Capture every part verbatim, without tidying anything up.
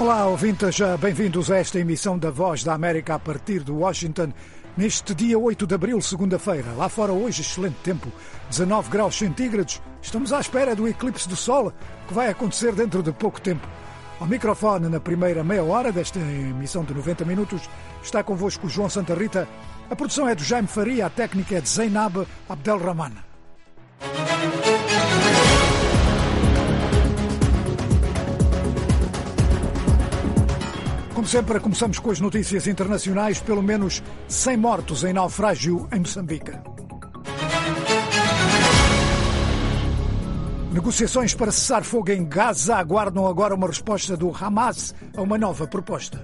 Olá, ouvintes, bem-vindos a esta emissão da Voz da América a partir de Washington, neste dia oito de abril, segunda-feira. Lá fora hoje, excelente tempo, dezanove graus centígrados. Estamos à espera do eclipse do Sol, que vai acontecer dentro de pouco tempo. Ao microfone, na primeira meia hora desta emissão de noventa minutos, está convosco o João Santa Rita. A produção é do Jaime Faria, a técnica é de Zainab Abdelrahman. Como sempre, começamos com as notícias internacionais. Pelo menos cem mortos em naufrágio em Moçambique. Negociações para cessar fogo em Gaza aguardam agora uma resposta do Hamas a uma nova proposta.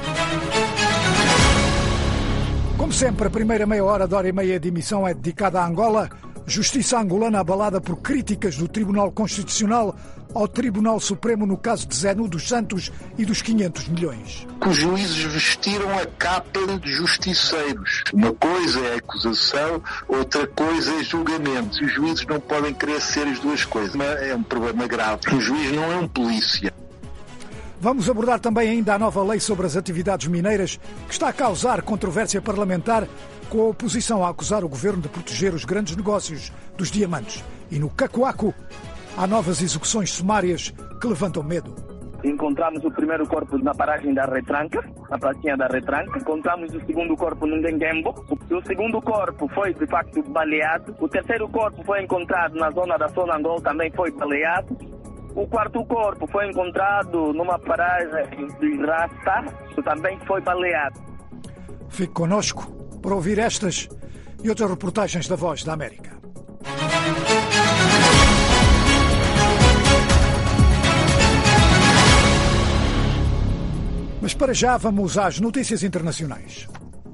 Como sempre, a primeira meia hora da hora e meia de emissão é dedicada à Angola. Justiça angolana abalada por críticas do Tribunal Constitucional ao Tribunal Supremo no caso de Zé Nu dos Santos e dos quinhentos milhões. Os juízes vestiram a capa de justiceiros. Uma coisa é acusação, outra coisa é julgamento. Os juízes não podem querer ser as duas coisas. É um problema grave. O juiz não é um polícia. Vamos abordar também ainda a nova lei sobre as atividades mineiras, que está a causar controvérsia parlamentar, com a oposição a acusar o governo de proteger os grandes negócios dos diamantes. E no Cacoaco, há novas execuções sumárias que levantam medo. Encontramos o primeiro corpo na paragem da Retranca, na pracinha da Retranca. Encontramos o segundo corpo no Ndengembo. O segundo corpo foi, de facto, baleado. O terceiro corpo foi encontrado na zona da Sonangol, também foi baleado. O quarto corpo foi encontrado numa paragem de Rasta, que também foi baleado. Fique connosco para ouvir estas e outras reportagens da Voz da América. Mas para já vamos às notícias internacionais.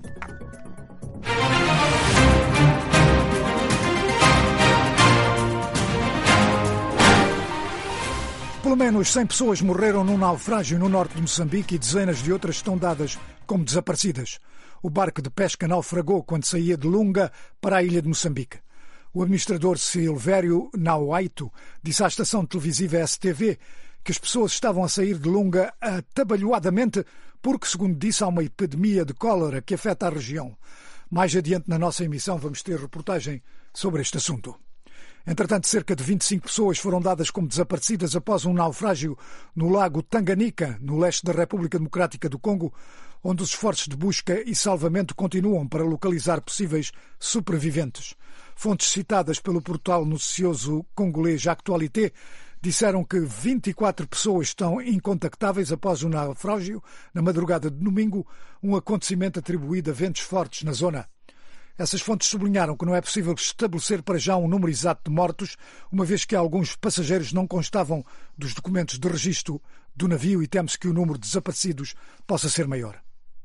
Pelo menos cem pessoas morreram num naufrágio no norte de Moçambique e dezenas de outras estão dadas como desaparecidas. O barco de pesca naufragou quando saía de Lunga para a ilha de Moçambique. O administrador Silvério Nauaito disse à estação televisiva S T V que as pessoas estavam a sair de Lunga atabalhoadamente porque, segundo disse, há uma epidemia de cólera que afeta a região. Mais adiante na nossa emissão vamos ter reportagem sobre este assunto. Entretanto, cerca de vinte e cinco pessoas foram dadas como desaparecidas após um naufrágio no lago Tanganica, no leste da República Democrática do Congo, onde os esforços de busca e salvamento continuam para localizar possíveis sobreviventes. Fontes citadas pelo portal noticioso congolês Actualité disseram que vinte e quatro pessoas estão incontactáveis após o naufrágio na madrugada de domingo, um acontecimento atribuído a ventos fortes na zona. Essas fontes sublinharam que não é possível estabelecer para já um número exato de mortos, uma vez que alguns passageiros não constavam dos documentos de registro do navio e teme-se que o número de desaparecidos possa ser maior.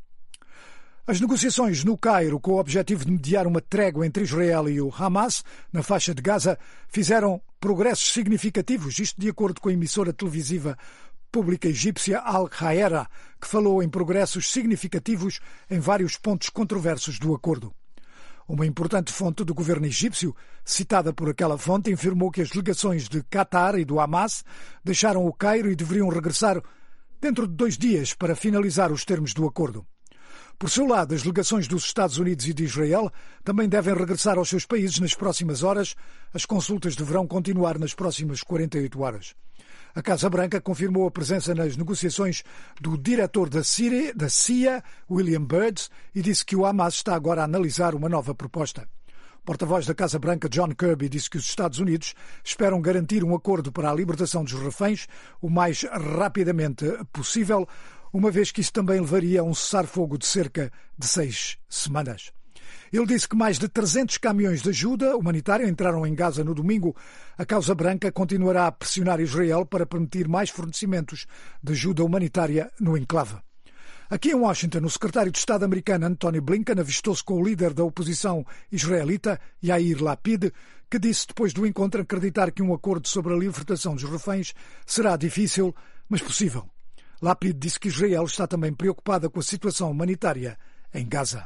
As negociações no Cairo, com o objetivo de mediar uma trégua entre Israel e o Hamas, na faixa de Gaza, fizeram progressos significativos, isto de acordo com a emissora televisiva pública egípcia Al Jazeera, que falou em progressos significativos em vários pontos controversos do acordo. Uma importante fonte do governo egípcio, citada por aquela fonte, afirmou que as delegações de Qatar e do Hamas deixaram o Cairo e deveriam regressar dentro de dois dias para finalizar os termos do acordo. Por seu lado, as delegações dos Estados Unidos e de Israel também devem regressar aos seus países nas próximas horas. As consultas deverão continuar nas próximas quarenta e oito horas. A Casa Branca confirmou a presença nas negociações do diretor da C I A, William Burns, e disse que o Hamas está agora a analisar uma nova proposta. O porta-voz da Casa Branca, John Kirby, disse que os Estados Unidos esperam garantir um acordo para a libertação dos reféns o mais rapidamente possível, uma vez que isso também levaria a um cessar-fogo de cerca de seis semanas. Ele disse que mais de trezentos caminhões de ajuda humanitária entraram em Gaza no domingo. A Casa Branca continuará a pressionar Israel para permitir mais fornecimentos de ajuda humanitária no enclave. Aqui em Washington, o secretário de Estado americano Antony Blinken avistou-se com o líder da oposição israelita, Yair Lapid, que disse depois do encontro acreditar que um acordo sobre a libertação dos reféns será difícil, mas possível. Lapid disse que Israel está também preocupada com a situação humanitária em Gaza.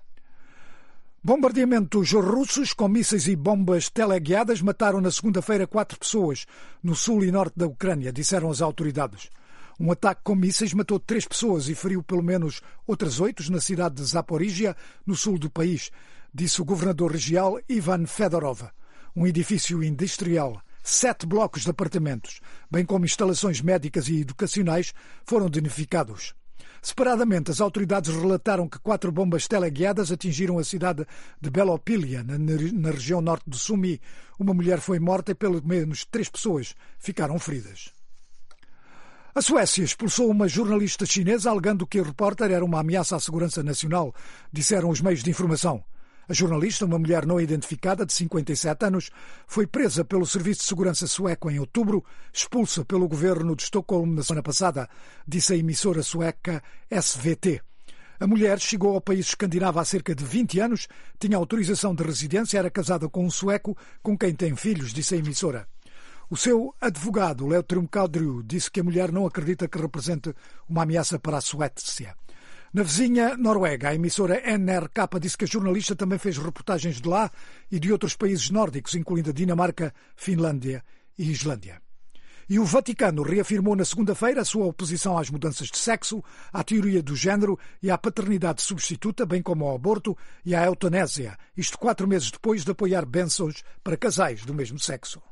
Bombardeamentos russos com mísseis e bombas teleguiadas mataram na segunda-feira quatro pessoas no sul e norte da Ucrânia, disseram as autoridades. Um ataque com mísseis matou três pessoas e feriu pelo menos outras oito na cidade de Zaporizhia, no sul do país, disse o governador regional Ivan Fedorov. Um edifício industrial, sete blocos de apartamentos, bem como instalações médicas e educacionais, foram danificados. Separadamente, as autoridades relataram que quatro bombas teleguiadas atingiram a cidade de Belopilia, na, na região norte de Sumi. Uma mulher foi morta e pelo menos três pessoas ficaram feridas. A Suécia expulsou uma jornalista chinesa alegando que a repórter era uma ameaça à segurança nacional, disseram os meios de informação. A jornalista, uma mulher não identificada de cinquenta e sete anos, foi presa pelo Serviço de Segurança sueco em outubro, expulsa pelo governo de Estocolmo na semana passada, disse a emissora sueca S V T. A mulher chegou ao país escandinavo há cerca de vinte anos, tinha autorização de residência, era casada com um sueco com quem tem filhos, disse a emissora. O seu advogado, Leo Trumkaldru, disse que a mulher não acredita que represente uma ameaça para a Suécia. Na vizinha Noruega, a emissora N R K disse que a jornalista também fez reportagens de lá e de outros países nórdicos, incluindo a Dinamarca, Finlândia e Islândia. E o Vaticano reafirmou na segunda-feira a sua oposição às mudanças de sexo, à teoria do género e à paternidade substituta, bem como ao aborto e à eutanásia, isto quatro meses depois de apoiar bênçãos para casais do mesmo sexo.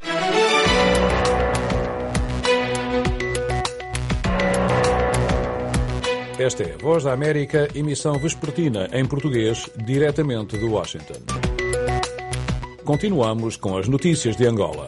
Esta é a Voz da América, emissão vespertina em português, diretamente de Washington. Continuamos com as notícias de Angola.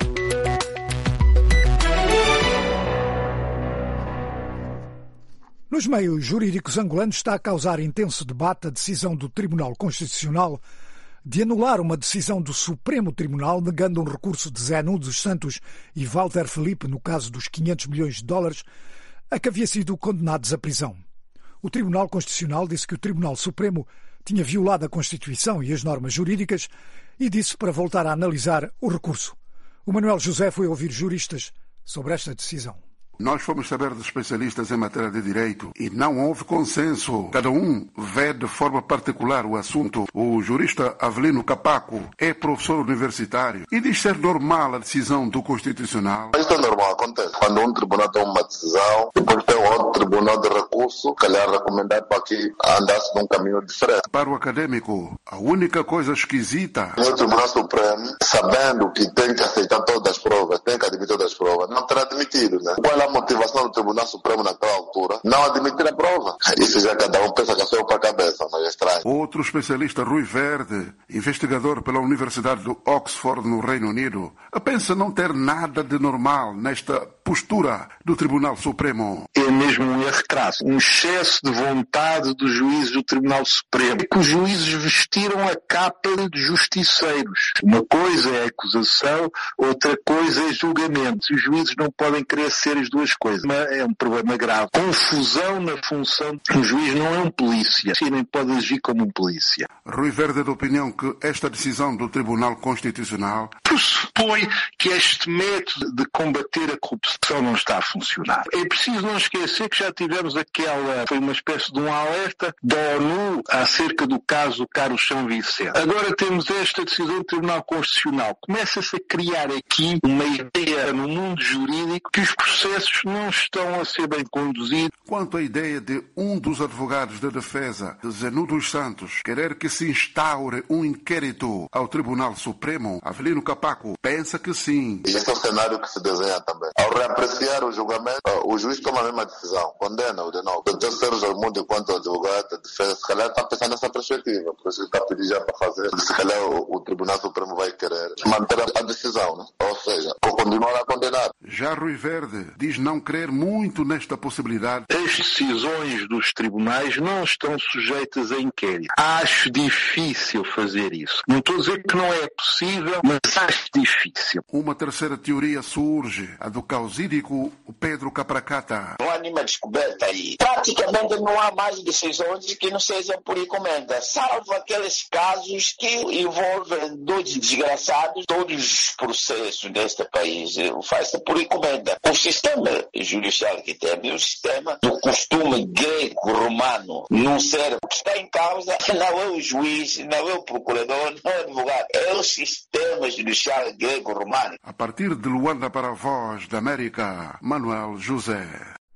Nos meios jurídicos angolanos está a causar intenso debate a decisão do Tribunal Constitucional de anular uma decisão do Supremo Tribunal negando um recurso de Zé Nuno dos Santos e Walter Felipe no caso dos quinhentos milhões de dólares a que havia sido condenados à prisão. O Tribunal Constitucional disse que o Tribunal Supremo tinha violado a Constituição e as normas jurídicas e disse para voltar a analisar o recurso. O Manuel José foi ouvir juristas sobre esta decisão. Nós fomos saber de especialistas em matéria de direito e não houve consenso. Cada um vê de forma particular o assunto. O jurista Avelino Capaco é professor universitário e diz ser normal a decisão do Constitucional. Isto é normal, acontece. Quando um tribunal toma uma decisão, depois tem outro tribunal de recurso, calhar recomendar para que andasse num caminho diferente. Para o acadêmico, a única coisa esquisita... O Tribunal Supremo, sabendo que tem que aceitar todas as provas, tem que admitir todas as provas, não terá admitido, né? Qual é a motivação do Tribunal Supremo naquela altura? Não admitir a prova. Isso já cada um pensa que é só para a cabeça, mas é estranho. Outro especialista, Rui Verde, investigador pela Universidade de Oxford, no Reino Unido, pensa não ter nada de normal nesta postura do Tribunal Supremo. É mesmo um erro crasso, um excesso de vontade dos juízes do Tribunal Supremo, que os juízes vestiram a capa de justiceiros. Uma coisa é acusação, outra coisa é julgamento. Os juízes não podem querer ser as duas coisas. É um problema grave. Confusão na função. O juiz não é um polícia, e nem pode agir como um polícia. Rui Verde é da opinião que esta decisão do Tribunal Constitucional pressupõe que este método de combater a corrupção não está a funcionar. É preciso não esquecer que já tivemos aquela, foi uma espécie de um alerta da ONU acerca do caso do Carlos São Vicente. Agora temos esta decisão do Tribunal Constitucional. Começa-se a criar aqui uma ideia no mundo jurídico que os processos não estão a ser bem conduzidos. Quanto à ideia de um dos advogados da defesa, de Zé Nuno dos Santos, querer que se instaure um inquérito ao Tribunal Supremo, Avelino Capaco pensa que sim. Este é o cenário que se desenha também. Ao reapreciar o julgamento, o juiz toma a mesma decisão, condena-o de novo. O terceiro mundo, enquanto advogado da defesa, se calhar está pensando nessa perspectiva, por isso está pedindo já para fazer. Se calhar o, o Tribunal Supremo vai querer manter a decisão, né? Ou seja, continuar a condenar. Já Rui Verde diz não crer muito nesta possibilidade. As decisões dos tribunais não estão sujeitas a inquérito. Acho difícil fazer isso. Não estou a dizer que não é possível, mas acho difícil. Uma terceira teoria surge, a do causídico Pedro Capracata. Não há nenhuma descoberta aí. Praticamente não há mais decisões que não sejam por encomenda, salvo aqueles casos que envolvem dois desgraçados. Todos os processos deste país faz-se por encomenda. O sistema judicial que temos, o sistema do costume greco-romano, não serve. O que está em causa não é o juiz, não é o procurador, não é o advogado, é o sistema judicial greco-romano. A partir de Luanda para a Voz da América, Manuel José.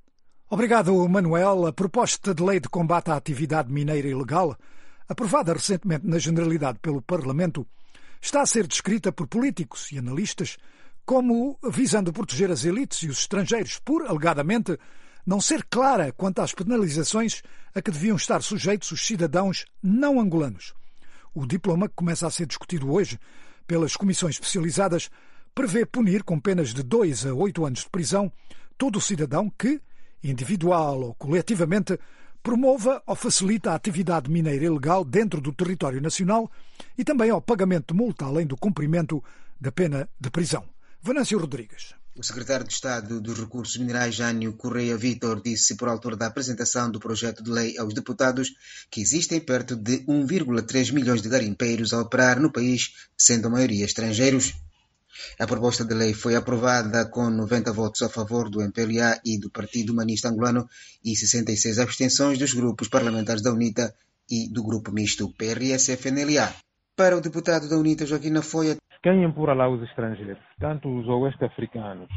Obrigado, Manuel. A proposta de lei de combate à atividade mineira ilegal, aprovada recentemente na Generalidade pelo Parlamento, está a ser descrita por políticos e analistas como visando proteger as elites e os estrangeiros por, alegadamente, não ser clara quanto às penalizações a que deviam estar sujeitos os cidadãos não angolanos. O diploma, que começa a ser discutido hoje pelas comissões especializadas, prevê punir com penas de dois a oito anos de prisão todo o cidadão que, individual ou coletivamente, promova ou facilita a atividade mineira ilegal dentro do território nacional e também ao pagamento de multa, além do cumprimento da pena de prisão. Venâncio Rodrigues. O secretário de Estado dos Recursos Minerais, Jânio Correia Vítor, disse por altura da apresentação do projeto de lei aos deputados que existem perto de um vírgula três milhões de garimpeiros a operar no país, sendo a maioria estrangeiros. A proposta de lei foi aprovada com noventa votos a favor do M P L A e do Partido Humanista Angolano e sessenta e seis abstenções dos grupos parlamentares da UNITA e do grupo misto P R S F N L A. Para o deputado da UNITA, Joaquim Nafoia, quem empurra lá os estrangeiros, tanto os oeste-africanos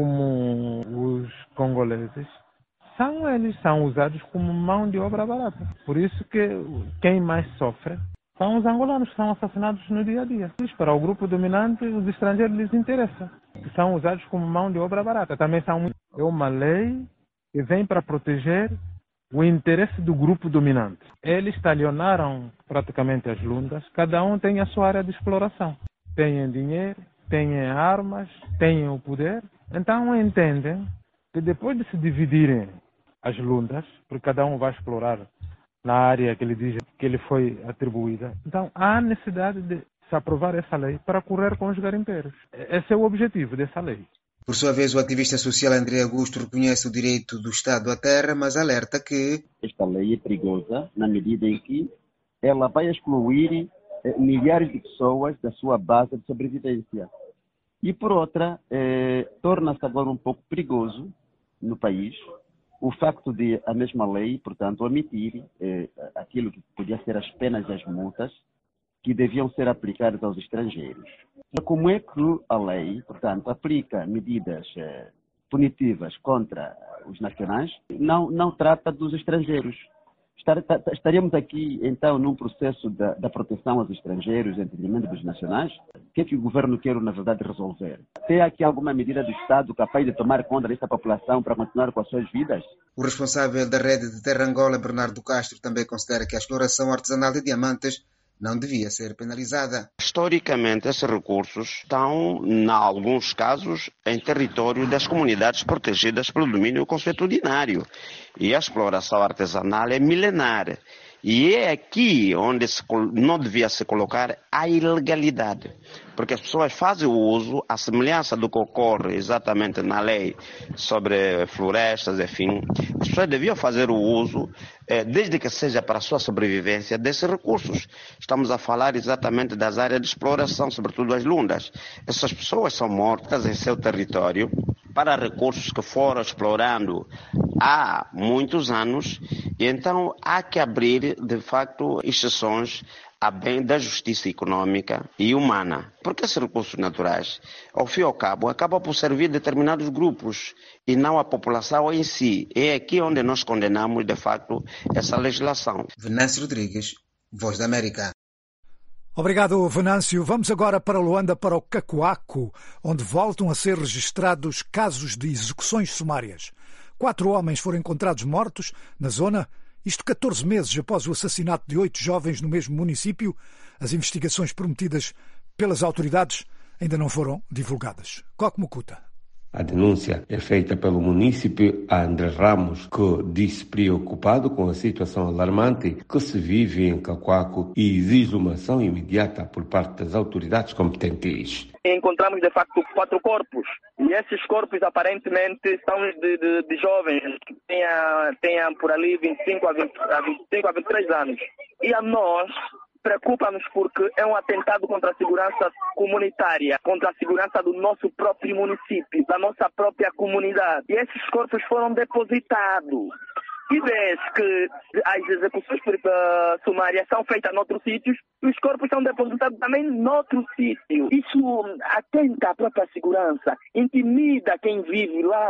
como os congoleses, são eles são usados como mão de obra barata. Por isso que quem mais sofre são os angolanos que são assassinados no dia a dia. Para o grupo dominante, os estrangeiros lhes interessam. São usados como mão de obra barata. Também são é uma lei que vem para proteger o interesse do grupo dominante. Eles talionaram praticamente as lundas. Cada um tem a sua área de exploração. Têm dinheiro, têm armas, têm o poder. Então entendem que depois de se dividirem as lundas, porque cada um vai explorar na área que ele diz que ele foi atribuída. Então, há necessidade de se aprovar essa lei para correr com os garimpeiros. Esse é o objetivo dessa lei. Por sua vez, o ativista social André Augusto reconhece o direito do Estado à terra, mas alerta que esta lei é perigosa na medida em que ela vai excluir eh, milhares de pessoas da sua base de sobrevivência. E, por outra, eh, torna-se agora um pouco perigoso no país o facto de a mesma lei, portanto, omitir eh, aquilo que podia ser as penas e as multas que deviam ser aplicadas aos estrangeiros. Como é que a lei, portanto, aplica medidas eh, punitivas contra os nacionais, não, não trata dos estrangeiros? Estar, estaríamos aqui, então, num processo da, da proteção aos estrangeiros, em detrimento dos nacionais? O que é que o governo quer, na verdade, resolver? Tem aqui alguma medida do Estado capaz de tomar conta desta população para continuar com as suas vidas? O responsável da rede de Terra Angola, Bernardo Castro, também considera que a exploração artesanal de diamantes não devia ser penalizada. Historicamente, esses recursos estão, em alguns casos, em território das comunidades protegidas pelo domínio consuetudinário. E a exploração artesanal é milenar. E é aqui onde se, não devia se colocar a ilegalidade. Porque as pessoas fazem o uso, a semelhança do que ocorre exatamente na lei sobre florestas, enfim. As pessoas deviam fazer o uso, eh, desde que seja para a sua sobrevivência, desses recursos. Estamos a falar exatamente das áreas de exploração, sobretudo as lundas. Essas pessoas são mortas em seu território para recursos que foram explorando há muitos anos, e então há que abrir, de facto, exceções a bem da justiça econômica e humana. Porque esses recursos naturais, ao fim e ao cabo, acabam por servir determinados grupos e não a população em si. É aqui onde nós condenamos, de facto, essa legislação. Venâncio Rodrigues, Voz da América. Obrigado, Venâncio. Vamos agora para Luanda, para o Cacoaco, onde voltam a ser registrados casos de execuções sumárias. Quatro homens foram encontrados mortos na zona, isto catorze meses após o assassinato de oito jovens no mesmo município. As investigações prometidas pelas autoridades ainda não foram divulgadas. Coque Mucuta. A denúncia é feita pelo munícipe André Ramos, que disse preocupado com a situação alarmante que se vive em Cacoaco e exige uma ação imediata por parte das autoridades competentes. Encontramos, de facto, quatro corpos. E esses corpos, aparentemente, são de, de, de jovens que tenham, tenham por ali vinte e cinco a vinte e três anos. E a nós preocupa-nos porque é um atentado contra a segurança comunitária, contra a segurança do nosso próprio município, da nossa própria comunidade. E esses corpos foram depositados. E vês que as execuções uh, sumárias são feitas noutros sítios e os corpos são depositados também noutro sítio. Isso atenta à própria segurança, intimida quem vive lá.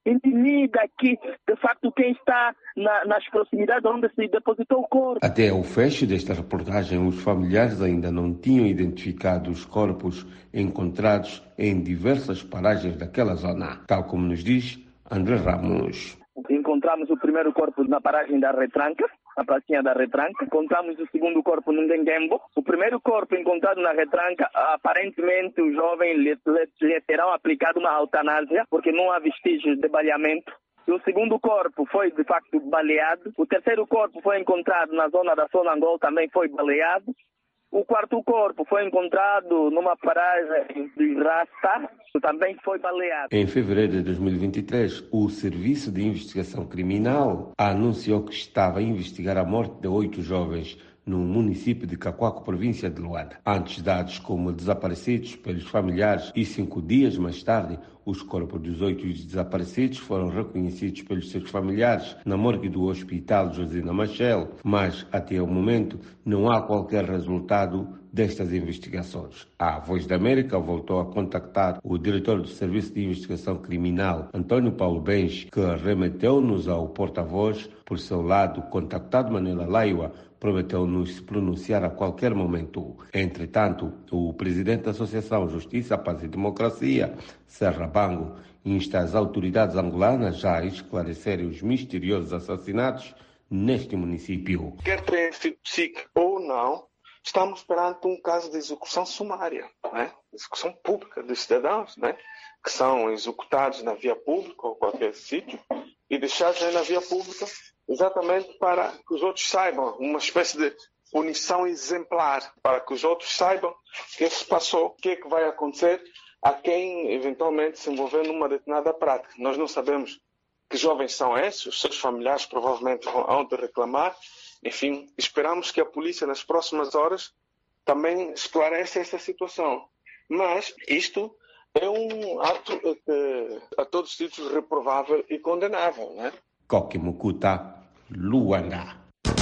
intimida aqui, de facto, quem está na, nas proximidades onde se depositou o corpo. Até o fecho desta reportagem, os familiares ainda não tinham identificado os corpos encontrados em diversas paragens daquela zona, tal como nos diz André Ramos. Encontramos o primeiro corpo na paragem da Retranca, na pracinha da Retranca. Encontramos o segundo corpo no Ndengembo. O primeiro corpo encontrado na Retranca, aparentemente o jovem lhe, lhe, lhe terão aplicado uma eutanásia, porque não há vestígios de baleamento. E o segundo corpo foi, de facto, baleado. O terceiro corpo foi encontrado na zona da Sonangol, também foi baleado. O quarto corpo foi encontrado numa paragem de Rasta, também foi baleado. Em fevereiro de dois mil e vinte e três, o Serviço de Investigação Criminal anunciou que estava a investigar a morte de oito jovens no município de Cacoaco, província de Luanda. Antes dados como desaparecidos pelos familiares e cinco dias mais tarde, os corpos dos oito desaparecidos foram reconhecidos pelos seus familiares na morgue do Hospital Josina Machel, mas até o momento não há qualquer resultado destas investigações. A Voz da América voltou a contactar o diretor do Serviço de Investigação Criminal, Antônio Paulo Bench, que remeteu-nos ao porta-voz. Por seu lado, contactado Manuela Laiwa, prometeu-nos se pronunciar a qualquer momento. Entretanto, o presidente da Associação Justiça, Paz e Democracia, Serra Bango, insta as autoridades angolanas a esclarecerem os misteriosos assassinatos neste município. Quer tenha sido psíquico ou não, estamos perante um caso de execução sumária, né? Execução pública de cidadãos, né? Que são executados na via pública ou qualquer sítio e deixados na via pública exatamente para que os outros saibam, uma espécie de punição exemplar, para que os outros saibam o que se passou, o que é que vai acontecer a quem eventualmente se envolver numa determinada prática. Nós não sabemos que jovens são esses, os seus familiares provavelmente vão de reclamar. Enfim, esperamos que a polícia nas próximas horas também esclareça essa situação. Mas isto é um ato que, a todos os títulos, reprovável e condenável, né? Koki Mukuta, Luanda.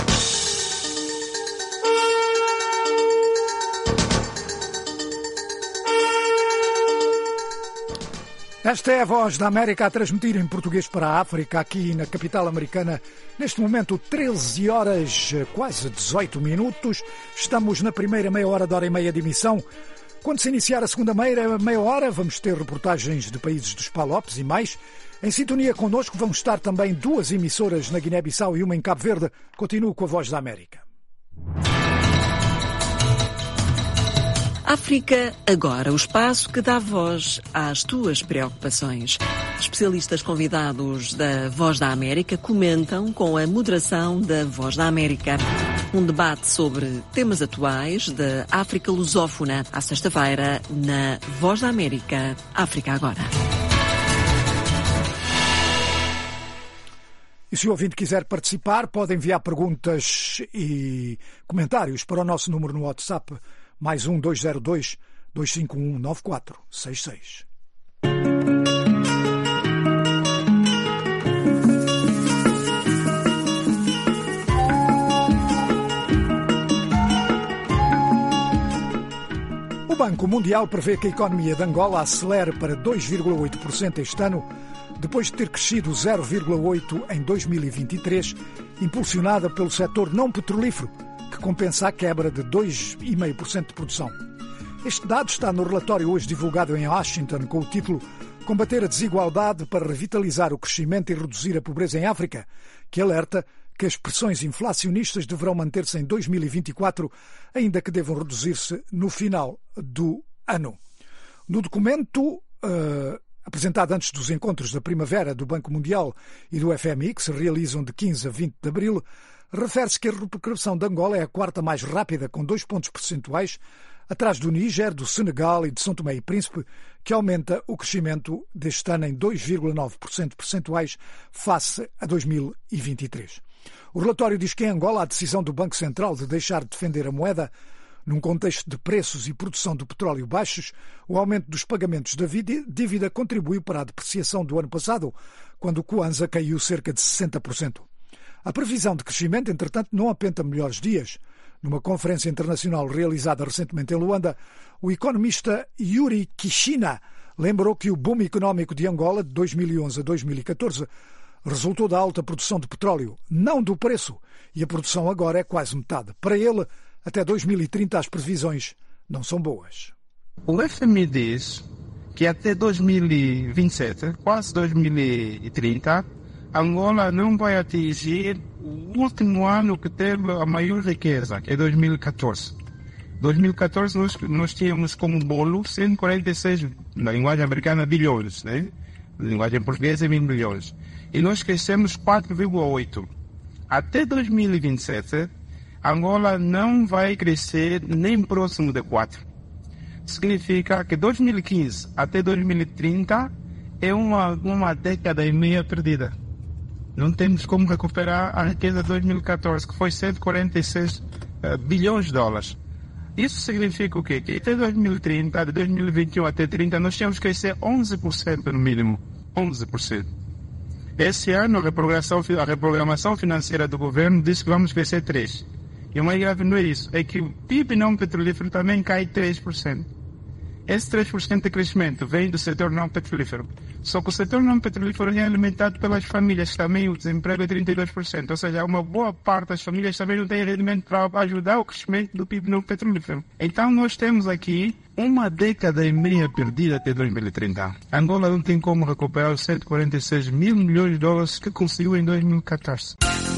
Esta é a Voz da América a transmitir em português para a África, aqui na capital americana. Neste momento, treze horas, quase dezoito minutos. Estamos na primeira meia hora, de hora e meia de emissão. Quando se iniciar a segunda meia, meia hora, vamos ter reportagens de países dos Palopes e mais. Em sintonia connosco vão estar também duas emissoras na Guiné-Bissau e uma em Cabo Verde. Continuo com a Voz da América. África Agora, o espaço que dá voz às tuas preocupações. Especialistas convidados da Voz da América comentam com a moderação da Voz da América. Um debate sobre temas atuais da África lusófona, à sexta-feira, na Voz da América, África Agora. E se o ouvinte quiser participar, pode enviar perguntas e comentários para o nosso número no WhatsApp, mais um dois zero dois, dois cinco um, nove quatro seis seis. O Banco Mundial prevê que a economia de Angola acelere para dois vírgula oito por cento este ano, depois de ter crescido zero vírgula oito por cento em dois mil e vinte e três, impulsionada pelo setor não petrolífero, que compensa a quebra de dois vírgula cinco por cento de produção. Este dado está no relatório hoje divulgado em Washington com o título Combater a Desigualdade para Revitalizar o Crescimento e Reduzir a Pobreza em África, que alerta que as pressões inflacionistas deverão manter-se em dois mil e vinte e quatro, ainda que devam reduzir-se no final do ano. No documento uh, apresentado antes dos encontros da primavera do Banco Mundial e do F M I, que se realizam de quinze a vinte de abril, refere-se que a recuperação de Angola é a quarta mais rápida, com dois pontos percentuais, atrás do Níger, do Senegal e de São Tomé e Príncipe, que aumenta o crescimento deste ano em dois vírgula nove por cento percentuais face a dois mil e vinte e três. O relatório diz que em Angola a decisão do Banco Central de deixar de defender a moeda, num contexto de preços e produção do petróleo baixos, o aumento dos pagamentos da dívida contribuiu para a depreciação do ano passado, quando o Kwanza caiu cerca de sessenta por cento. A previsão de crescimento, entretanto, não apenta melhores dias. Numa conferência internacional realizada recentemente em Luanda, o economista Yuri Kishina lembrou que o boom económico de Angola de dois mil e onze a dois mil e catorze resultou da alta produção de petróleo, não do preço, e a produção agora é quase metade. Para ele, até dois mil e trinta as previsões não são boas. O F M I diz que até dois mil e vinte e sete, quase dois mil e trinta, Angola não vai atingir o último ano que teve a maior riqueza, que é dois mil e catorze. dois mil e catorze nós, nós tínhamos como bolo cento e quarenta e seis, na linguagem americana, bilhões, né? Na linguagem portuguesa, mil bilhões. E nós crescemos quatro vírgula oito. Até dois mil e vinte e sete, Angola não vai crescer nem próximo de quatro. Significa que dois mil e quinze até dois mil e trinta é uma, uma década e meia perdida. Não temos como recuperar a riqueza de dois mil e catorze, que foi cento e quarenta e seis uh, bilhões de dólares. Isso significa o quê? Que até dois mil e trinta, de dois mil e vinte e um até trinta, nós tínhamos que crescer onze por cento no mínimo. onze por cento. Esse ano, a reprogramação, a reprogramação financeira do governo disse que vamos crescer três por cento. E o mais grave não é isso, é que o P I B não petrolífero também cai três por cento. Esse três por cento de crescimento vem do setor não petrolífero. Só que o setor não petrolífero é alimentado pelas famílias, também o desemprego é trinta e dois por cento. Ou seja, uma boa parte das famílias também não tem rendimento para ajudar o crescimento do P I B não petrolífero. Então nós temos aqui uma década e meia perdida até dois mil e trinta. Angola não tem como recuperar os cento e quarenta e seis mil milhões de dólares que conseguiu em dois mil e catorze.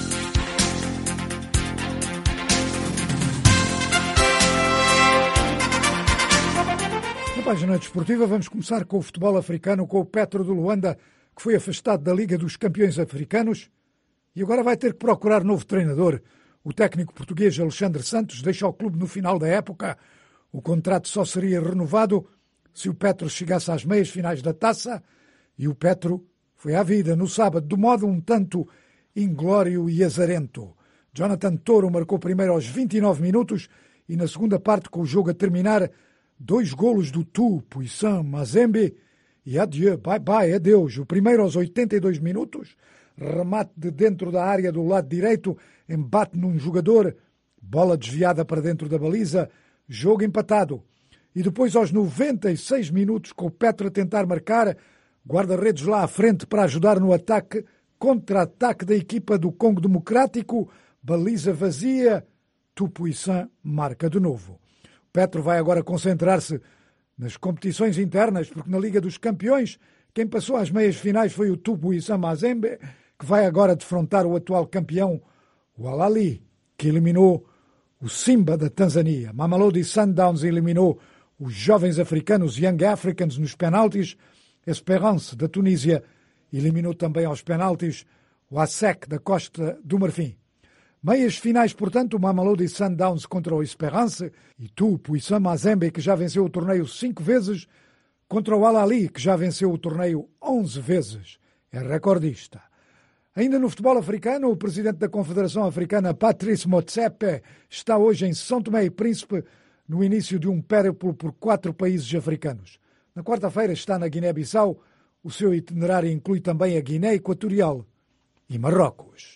Na página desportiva vamos começar com o futebol africano, com o Petro do Luanda, que foi afastado da Liga dos Campeões Africanos e agora vai ter que procurar novo treinador. O técnico português Alexandre Santos deixa o clube no final da época. O contrato só seria renovado se o Petro chegasse às meias finais da taça, e o Petro foi à vida no sábado, de modo um tanto inglório e azarento. Jonathan Toro marcou primeiro aos vinte e nove minutos e na segunda parte, com o jogo a terminar, dois golos do Tu Puissant Mazembe e adieu, bye bye, adeus. O primeiro aos oitenta e dois minutos, remate de dentro da área do lado direito, embate num jogador, bola desviada para dentro da baliza, jogo empatado. E depois aos noventa e seis minutos, com o Petro a tentar marcar, guarda-redes lá à frente para ajudar no ataque, contra-ataque da equipa do Congo Democrático, baliza vazia, Tu Puissant marca de novo. Petro vai agora concentrar-se nas competições internas, porque na Liga dos Campeões quem passou às meias finais foi o Tu Puissant Mazembe, que vai agora defrontar o atual campeão, o Al Ahly, que eliminou o Simba da Tanzânia. Mamelodi Sundowns eliminou os jovens africanos Young Africans nos penaltis. Esperance da Tunísia eliminou também aos penaltis o A S E C da Costa do Marfim. Meias finais, portanto, o Mamelodi Sundowns contra o Esperance e Tu Puissant Mazembe, que já venceu o torneio cinco vezes, contra o Al Ahly, que já venceu o torneio onze vezes. É recordista. Ainda no futebol africano, o presidente da Confederação Africana, Patrice Motsepe, está hoje em São Tomé e Príncipe, no início de um périplo por quatro países africanos. Na quarta-feira está na Guiné-Bissau. O seu itinerário inclui também a Guiné Equatorial e Marrocos.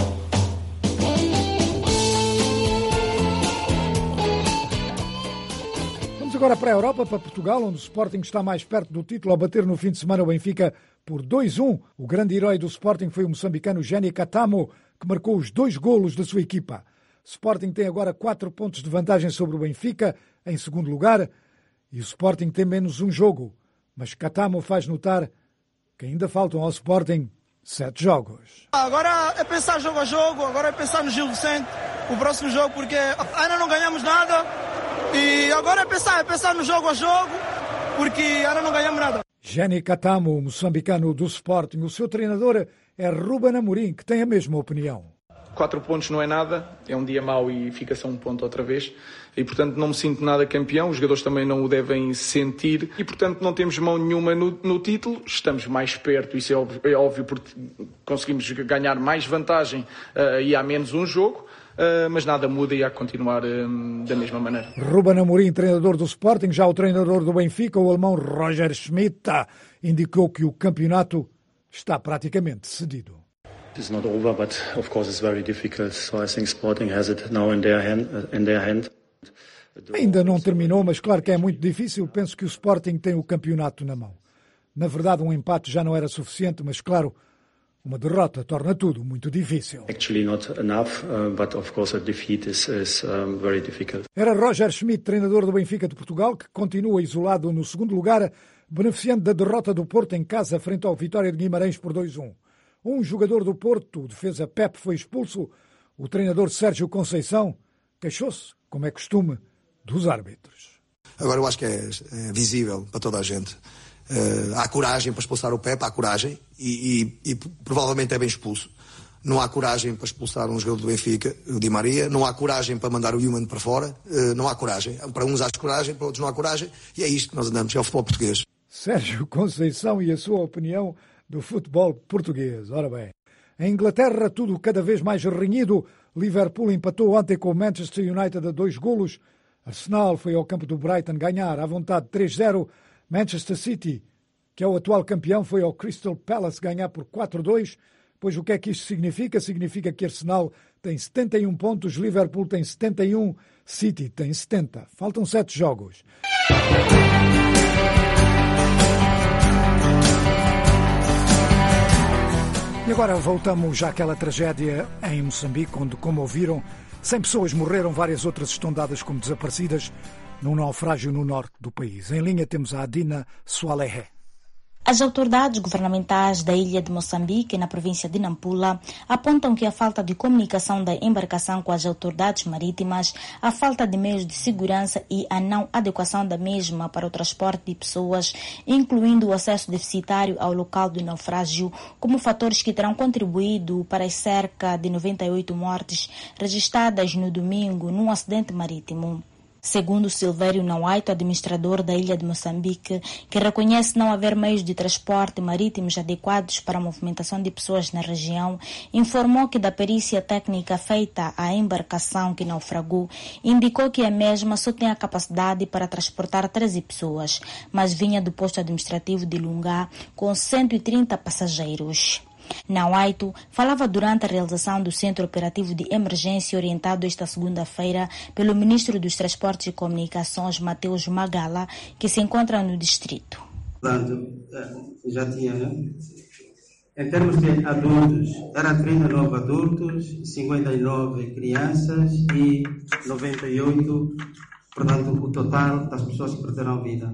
Vamos agora para a Europa, para Portugal, onde o Sporting está mais perto do título ao bater no fim de semana o Benfica por dois a um. O grande herói do Sporting foi o moçambicano Jenny Katamo, que marcou os dois golos da sua equipa. Sporting tem agora quatro pontos de vantagem sobre o Benfica, em segundo lugar, e o Sporting tem menos um jogo. Mas Katamo faz notar que ainda faltam ao Sporting sete jogos. Agora é pensar jogo a jogo, agora é pensar no Gil Vicente, o próximo jogo, porque ainda não ganhamos nada. E agora é pensar, é pensar no jogo a jogo, porque ainda não ganhamos nada. Jenny Katamo, o moçambicano do Sporting, o seu treinador é Ruben Amorim, que tem a mesma opinião. Quatro pontos não é nada, é um dia mau e fica-se a um ponto outra vez. E, portanto, não me sinto nada campeão, os jogadores também não o devem sentir. E, portanto, não temos mão nenhuma no, no título, estamos mais perto, isso é óbvio, é óbvio porque conseguimos ganhar mais vantagem uh, e há menos um jogo. Uh, mas nada muda e há que continuar uh, da mesma maneira. Ruben Amorim, treinador do Sporting, já o treinador do Benfica, o alemão Roger Schmidt, indicou que o campeonato está praticamente decidido. It's not over, but of course it's very difficult. So I think Sporting has it now in their hand. In their hand. Ainda não terminou, mas claro que é muito difícil. Penso que o Sporting tem o campeonato na mão. Na verdade, um empate já não era suficiente, mas claro, uma derrota torna tudo muito difícil. Actually not enough, uh, but of course a defeat is, is um, very difficult. Era Roger Schmidt, treinador do Benfica de Portugal, que continua isolado no segundo lugar, beneficiando da derrota do Porto em casa frente ao Vitória de Guimarães por dois a um. Um jogador do Porto, o defesa Pepe, foi expulso. O treinador Sérgio Conceição queixou-se, como é costume, dos árbitros. Agora eu acho que é, é visível para toda a gente. Uh, há coragem para expulsar o Pepe, há coragem, e, e, e provavelmente é bem expulso. Não há coragem para expulsar um jogador do Benfica, o Di Maria, não há coragem para mandar o Human para fora, uh, não há coragem. Para uns há coragem, para outros não há coragem, e é isto que nós andamos, é o futebol português. Sérgio Conceição e a sua opinião do futebol português. Ora bem, em Inglaterra tudo cada vez mais renhido. Liverpool empatou ontem com o Manchester United a dois golos. Arsenal foi ao campo do Brighton ganhar à vontade três a zero. Manchester City, que é o atual campeão, foi ao Crystal Palace ganhar por quatro a dois. Pois o que é que isto significa? Significa que Arsenal tem setenta e um pontos, Liverpool tem setenta e um, City tem setenta. Faltam sete jogos. E agora voltamos àquela tragédia em Moçambique, onde, como ouviram, cem pessoas morreram, várias outras estão dadas como desaparecidas num naufrágio no norte do país. Em linha temos a Adina Soalehe. As autoridades governamentais da ilha de Moçambique, na província de Nampula, apontam que a falta de comunicação da embarcação com as autoridades marítimas, a falta de meios de segurança e a não adequação da mesma para o transporte de pessoas, incluindo o acesso deficitário ao local do naufrágio, como fatores que terão contribuído para as cerca de noventa e oito mortes registradas no domingo num acidente marítimo. Segundo Silvério Nauaito, administrador da ilha de Moçambique, que reconhece não haver meios de transporte marítimos adequados para a movimentação de pessoas na região, informou que da perícia técnica feita à embarcação que naufragou, indicou que a mesma só tem a capacidade para transportar treze pessoas, mas vinha do posto administrativo de Lungá com cento e trinta passageiros. Nauaito falava durante a realização do Centro Operativo de Emergência orientado esta segunda-feira pelo Ministro dos Transportes e Comunicações, Mateus Magala, que se encontra no distrito. Portanto, já tinha, né? Em termos de adultos, eram trinta e nove adultos, cinquenta e nove crianças e noventa e oito, portanto, o total das pessoas que perderam vida.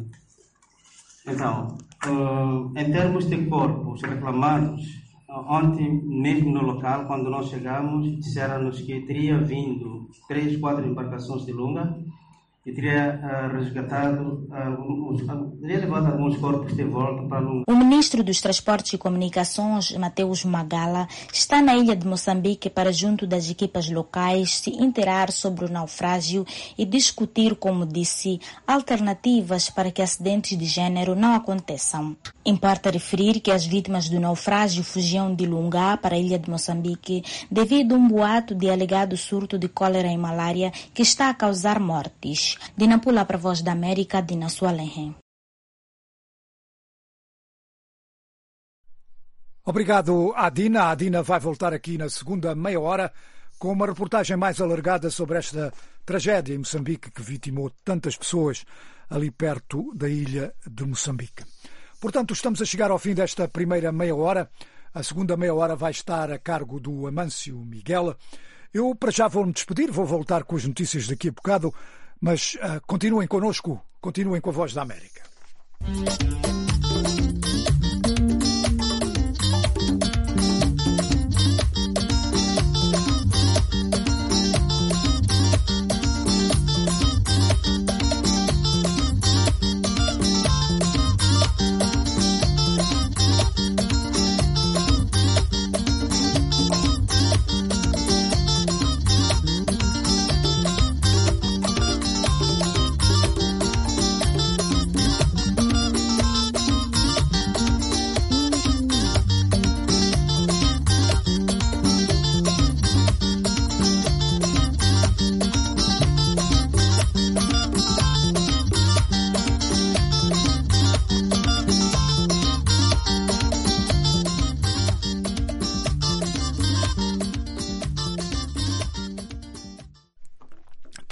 Então, em termos de corpos reclamados, ontem mesmo no local, quando nós chegamos, disseram-nos que teria vindo três, quatro embarcações de Lunga e teria uh, resgatado, uh, uns, uh, teria levado alguns corpos de volta para Lunga. O ministro dos Transportes e Comunicações, Mateus Magala, está na ilha de Moçambique para, junto das equipas locais, se inteirar sobre o naufrágio e discutir, como disse, alternativas para que acidentes de género não aconteçam. Importa referir que as vítimas do naufrágio fugiam de Lungá para a ilha de Moçambique devido a um boato de alegado surto de cólera e malária que está a causar mortes. De Nampula para a Voz da América, Dina Soalehe. Obrigado, Adina. A Adina vai voltar aqui na segunda meia hora com uma reportagem mais alargada sobre esta tragédia em Moçambique que vitimou tantas pessoas ali perto da ilha de Moçambique. Portanto, estamos a chegar ao fim desta primeira meia hora. A segunda meia hora vai estar a cargo do Amâncio Miguel. Eu, para já, vou-me despedir, vou voltar com as notícias daqui a bocado, mas uh, continuem connosco, continuem com a Voz da América.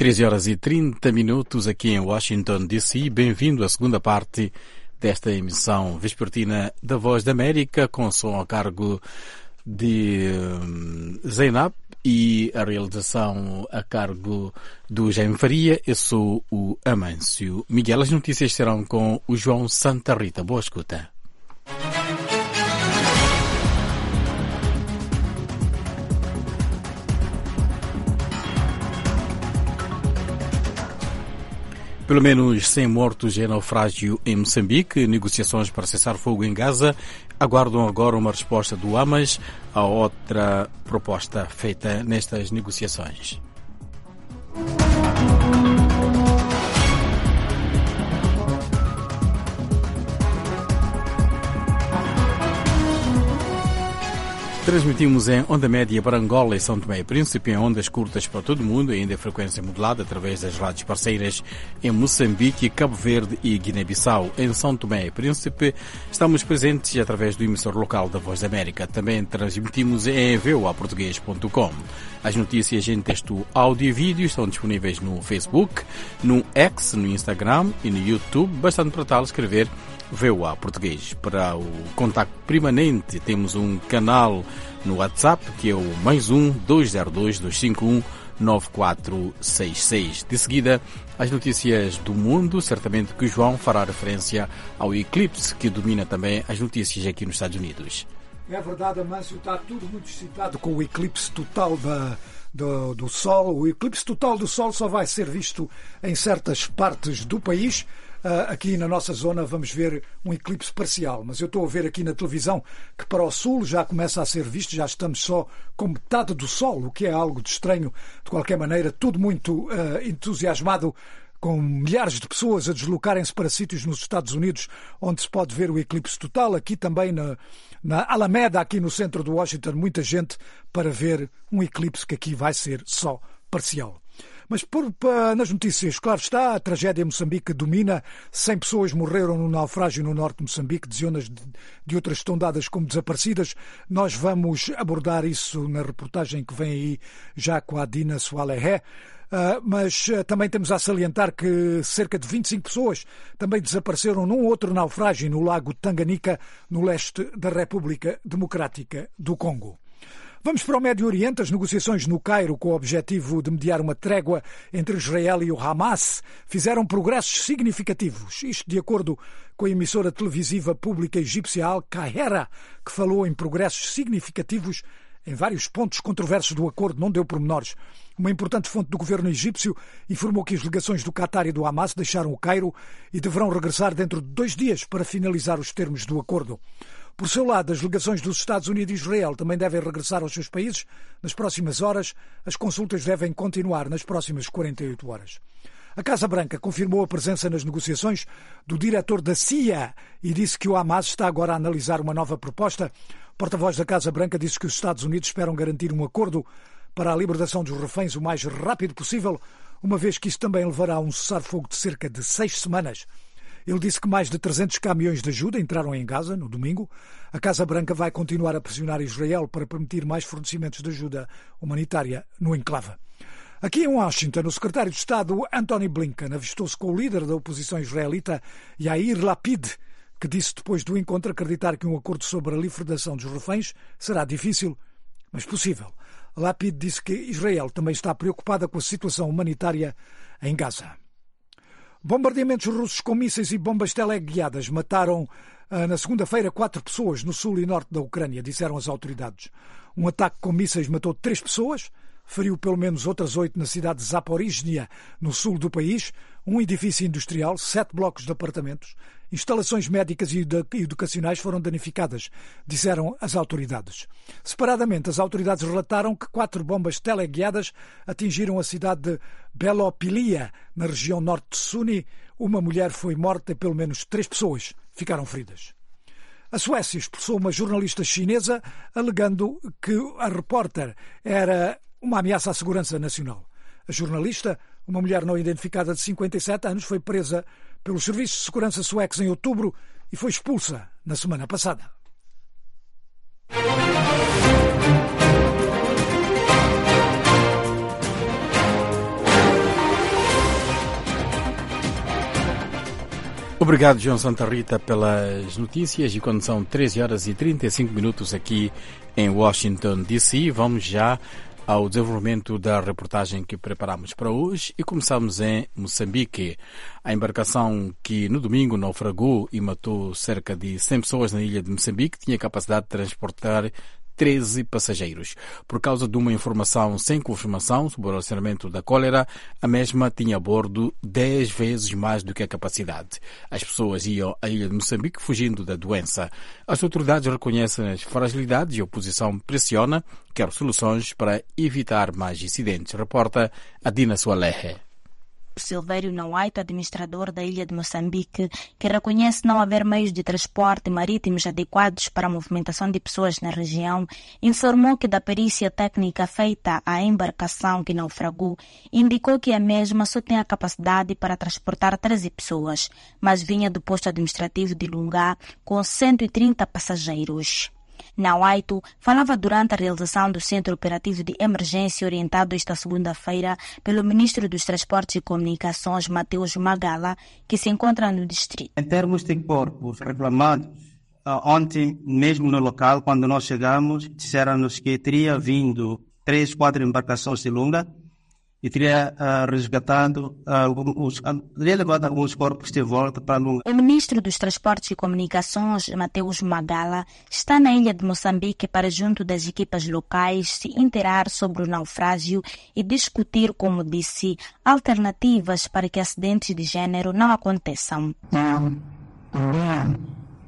treze horas e trinta minutos aqui em Washington, D C. Bem-vindo à segunda parte desta emissão vespertina da Voz da América, com som a cargo de um, Zainab e a realização a cargo do Jaime Faria. Eu sou o Amâncio Miguel. As notícias serão com o João Santa Rita. Boa escuta. Pelo menos cem mortos em naufrágio em Moçambique. Negociações para cessar fogo em Gaza aguardam agora uma resposta do Hamas a outra proposta feita nestas negociações. Transmitimos em onda média para Angola e São Tomé e Príncipe, em ondas curtas para todo o mundo, ainda em frequência modulada através das rádios parceiras em Moçambique, Cabo Verde e Guiné-Bissau. Em São Tomé e Príncipe estamos presentes através do emissor local da Voz da América. Também transmitimos em v o a português ponto com. As notícias em texto, áudio e vídeo estão disponíveis no Facebook, no X, no Instagram e no YouTube. Bastante para tal escrever V O A Português. Para o contacto permanente temos um canal no WhatsApp que é o mais um dois zero dois dois cinco um nove quatro seis seis. De seguida, as notícias do mundo, certamente que o João fará referência ao eclipse que domina também as notícias aqui nos Estados Unidos. É verdade, Amâncio, está tudo muito excitado com o eclipse total da, do, do Sol. O eclipse total do Sol só vai ser visto em certas partes do país. Uh, aqui na nossa zona vamos ver um eclipse parcial, mas eu estou a ver aqui na televisão que para o sul já começa a ser visto, já estamos só com metade do Sol, o que é algo de estranho. De qualquer maneira, tudo muito uh, entusiasmado, com milhares de pessoas a deslocarem-se para sítios nos Estados Unidos onde se pode ver o eclipse total. Aqui também na, na Alameda, aqui no centro de Washington, muita gente para ver um eclipse que aqui vai ser só parcial. Mas por, nas notícias, claro está, a tragédia em Moçambique domina. cem pessoas morreram no naufrágio no norte de Moçambique, dezenas de, de outras estão dadas como desaparecidas. Nós vamos abordar isso na reportagem que vem aí já com a Dina Soalerré. Uh, mas uh, também temos a salientar que cerca de vinte e cinco pessoas também desapareceram num outro naufrágio no lago Tanganica, no leste da República Democrática do Congo. Vamos para o Médio Oriente. As negociações no Cairo, com o objetivo de mediar uma trégua entre Israel e o Hamas, fizeram progressos significativos. Isto de acordo com a emissora televisiva pública egípcia Al-Qahera, que falou em progressos significativos em vários pontos controversos do acordo, não deu pormenores. Uma importante fonte do governo egípcio informou que as delegações do Qatar e do Hamas deixaram o Cairo e deverão regressar dentro de dois dias para finalizar os termos do acordo. Por seu lado, as delegações dos Estados Unidos e Israel também devem regressar aos seus países nas próximas horas. As consultas devem continuar nas próximas quarenta e oito horas. A Casa Branca confirmou a presença nas negociações do diretor da C I A e disse que o Hamas está agora a analisar uma nova proposta. O porta-voz da Casa Branca disse que os Estados Unidos esperam garantir um acordo para a libertação dos reféns o mais rápido possível, uma vez que isso também levará a um cessar-fogo de cerca de seis semanas. Ele disse que mais de trezentos caminhões de ajuda entraram em Gaza no domingo. A Casa Branca vai continuar a pressionar Israel para permitir mais fornecimentos de ajuda humanitária no enclave. Aqui em Washington, o secretário de Estado Antony Blinken avistou-se com o líder da oposição israelita Yair Lapid, que disse depois do encontro acreditar que um acordo sobre a libertação dos reféns será difícil, mas possível. Lapid disse que Israel também está preocupada com a situação humanitária em Gaza. Bombardeamentos russos com mísseis e bombas teleguiadas mataram ah, na segunda-feira quatro pessoas no sul e norte da Ucrânia, disseram as autoridades. Um ataque com mísseis matou três pessoas, feriu pelo menos outras oito na cidade de Zaporizhzhia, no sul do país, um edifício industrial, sete blocos de apartamentos, instalações médicas e educacionais foram danificadas, disseram as autoridades. Separadamente, as autoridades relataram que quatro bombas teleguiadas atingiram a cidade de Belopilia, na região norte de Suni. Uma mulher foi morta e pelo menos três pessoas ficaram feridas. A Suécia expulsou uma jornalista chinesa alegando que a repórter era uma ameaça à segurança nacional. A jornalista, uma mulher não identificada de cinquenta e sete anos, foi presa pelos serviços de segurança suecos em outubro e foi expulsa na semana passada. Obrigado, João Santa Rita, pelas notícias. E quando são treze horas e trinta e cinco minutos aqui em Washington, D C, vamos já ao desenvolvimento da reportagem que preparamos para hoje e começamos em Moçambique. A embarcação que no domingo naufragou e matou cerca de cem pessoas na ilha de Moçambique tinha capacidade de transportar treze passageiros. Por causa de uma informação sem confirmação sobre o relacionamento da cólera, a mesma tinha a bordo dez vezes mais do que a capacidade. As pessoas iam à ilha de Moçambique fugindo da doença. As autoridades reconhecem as fragilidades e a oposição pressiona quer soluções para evitar mais incidentes. Reporta Adina Sualehe. Silvério Nauaito, administrador da ilha de Moçambique, que reconhece não haver meios de transporte marítimos adequados para a movimentação de pessoas na região, informou que da perícia técnica feita à embarcação que naufragou, indicou que a mesma só tem a capacidade para transportar treze pessoas, mas vinha do posto administrativo de Lungá com cento e trinta passageiros. Nauaito falava durante a realização do Centro Operativo de Emergência orientado esta segunda-feira pelo Ministro dos Transportes e Comunicações, Mateus Magala, que se encontra no distrito. Em termos de corpos reclamados, ontem mesmo no local, quando nós chegamos, disseram-nos que teria vindo três, quatro embarcações de Lunga e teria uh, resgatado, uh, os, uh, teria levado alguns corpos de volta para Lunga. O Ministro dos Transportes e Comunicações, Mateus Magala, está na ilha de Moçambique para, junto das equipas locais, se inteirar sobre o naufrágio e discutir, como disse, alternativas para que acidentes de género não aconteçam. Não, não,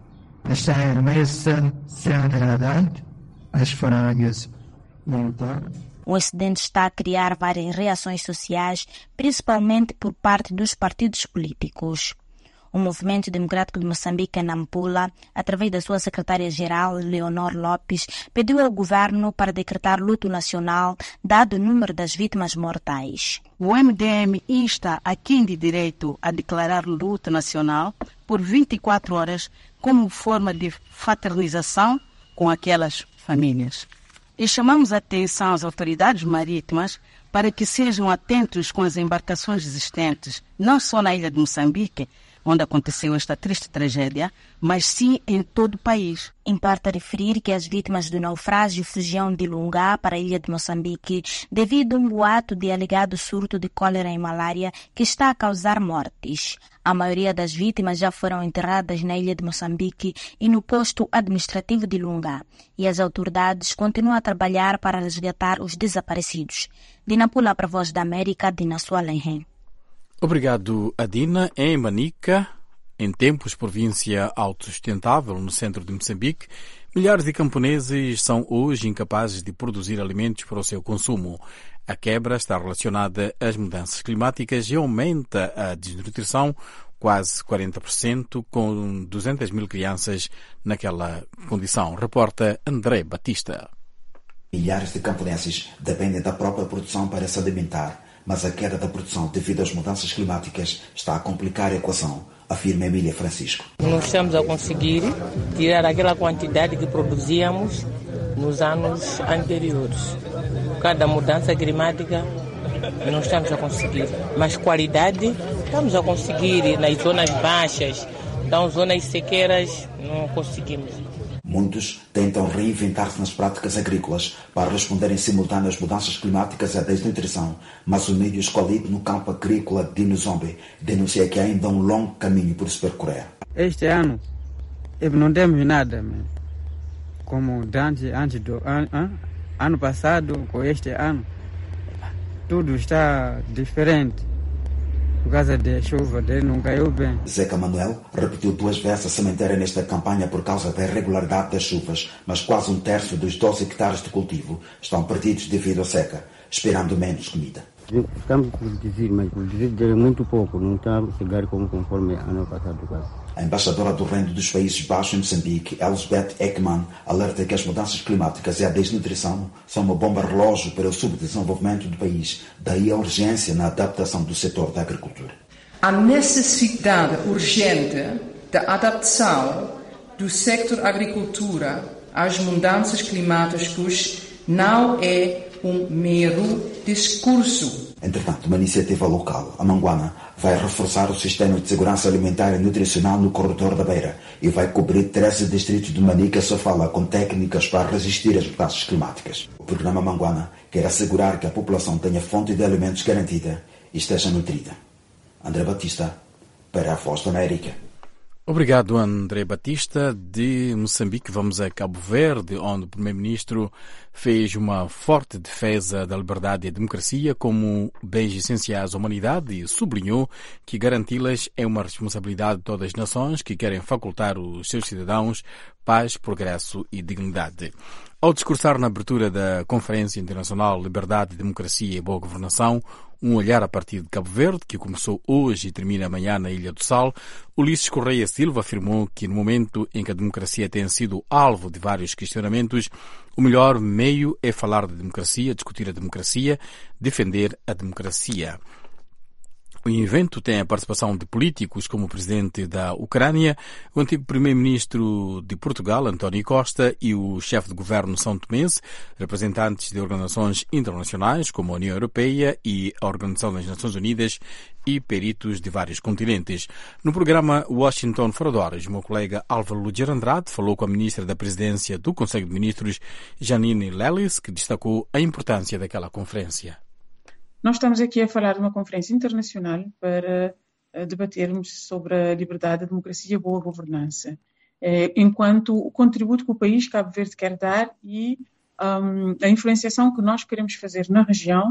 esta é a mesa centrada, as frangas, não está. O incidente está a criar várias reações sociais, principalmente por parte dos partidos políticos. O Movimento Democrático de Moçambique, Nampula, através da sua secretária-geral, Leonor Lopes, pediu ao governo para decretar luto nacional, dado o número das vítimas mortais. O M D M insta a quem de direito a declarar luto nacional por vinte e quatro horas como forma de fraternização com aquelas famílias. E chamamos a atenção às autoridades marítimas para que sejam atentos com as embarcações existentes, não só na ilha de Moçambique, onde aconteceu esta triste tragédia, mas sim em todo o país. Importa referir que as vítimas do naufrágio fugiam de Lungá para a ilha de Moçambique devido a um boato de alegado surto de cólera e malária que está a causar mortes. A maioria das vítimas já foram enterradas na ilha de Moçambique e no posto administrativo de Lungá, e as autoridades continuam a trabalhar para resgatar os desaparecidos. De Nampula para a Voz da América, Dina Sualehe. Obrigado, Adina. Em Manica, em Tempos, província autossustentável, no centro de Moçambique, milhares de camponeses são hoje incapazes de produzir alimentos para o seu consumo. A quebra está relacionada às mudanças climáticas e aumenta a desnutrição, quase quarenta por cento, com duzentas mil crianças naquela condição. Reporta André Batista. Milhares de camponeses dependem da própria produção para se alimentar, mas a queda da produção devido às mudanças climáticas está a complicar a equação, afirma Emília Francisco. Não estamos a conseguir tirar aquela quantidade que produzíamos nos anos anteriores. Cada mudança climática não estamos a conseguir, mas qualidade estamos a conseguir nas zonas baixas, então zonas sequeiras não conseguimos. Muitos tentam reinventar-se nas práticas agrícolas para responder em simultâneo às mudanças climáticas e à desnutrição, mas o meio escolhido no campo agrícola de Nuzombe denuncia que ainda há um longo caminho por se percorrer. Este ano não temos nada, como antes, antes do ano, ano passado com este ano, tudo está diferente. Por causa da chuva, dele não caiu bem. Zeca Manuel repetiu duas vezes a sementeira nesta campanha por causa da irregularidade das chuvas, mas quase um terço dos doze hectares de cultivo estão perdidos devido à seca, esperando menos comida. Estamos a produzir, mas o produzir dele é muito pouco, não está a chegar como conforme ano passado. A embaixadora do Reino dos Países Baixos em Moçambique, Elsbeth Ekman, alerta que as mudanças climáticas e a desnutrição são uma bomba relógio para o subdesenvolvimento do país, daí a urgência na adaptação do setor da agricultura. A necessidade urgente da adaptação do setor agricultura às mudanças climáticas não é um mero discurso. Entretanto, uma iniciativa local, a Manguana, vai reforçar o sistema de segurança alimentar e nutricional no corredor da Beira e vai cobrir treze distritos de Manica e Sofala com técnicas para resistir às mudanças climáticas. O programa Manguana quer assegurar que a população tenha fonte de alimentos garantida e esteja nutrida. André Batista, para a Voz da América. Obrigado, André Batista. De Moçambique vamos a Cabo Verde, onde o primeiro-ministro fez uma forte defesa da liberdade e democracia como bens essenciais à humanidade e sublinhou que garanti-las é uma responsabilidade de todas as nações que querem facultar os seus cidadãos paz, progresso e dignidade. Ao discursar na abertura da Conferência Internacional Liberdade, Democracia e Boa Governação, um olhar a partir de Cabo Verde, que começou hoje e termina amanhã na Ilha do Sal, Ulisses Correia Silva afirmou que no momento em que a democracia tem sido alvo de vários questionamentos, o melhor meio é falar de democracia, discutir a democracia, defender a democracia. O evento tem a participação de políticos como o presidente da Ucrânia, o antigo primeiro-ministro de Portugal, António Costa, e o chefe de governo são tomense, representantes de organizações internacionais como a União Europeia e a Organização das Nações Unidas e peritos de vários continentes. No programa Washington Fora de Horas, o meu colega Álvaro Luger Andrade falou com a ministra da Presidência do Conselho de Ministros, Janine Lelis, que destacou a importância daquela conferência. Nós estamos aqui a falar de uma conferência internacional para debatermos sobre a liberdade, a democracia e a boa governança, enquanto o contributo que o país Cabo Verde quer dar e um, a influenciação que nós queremos fazer na região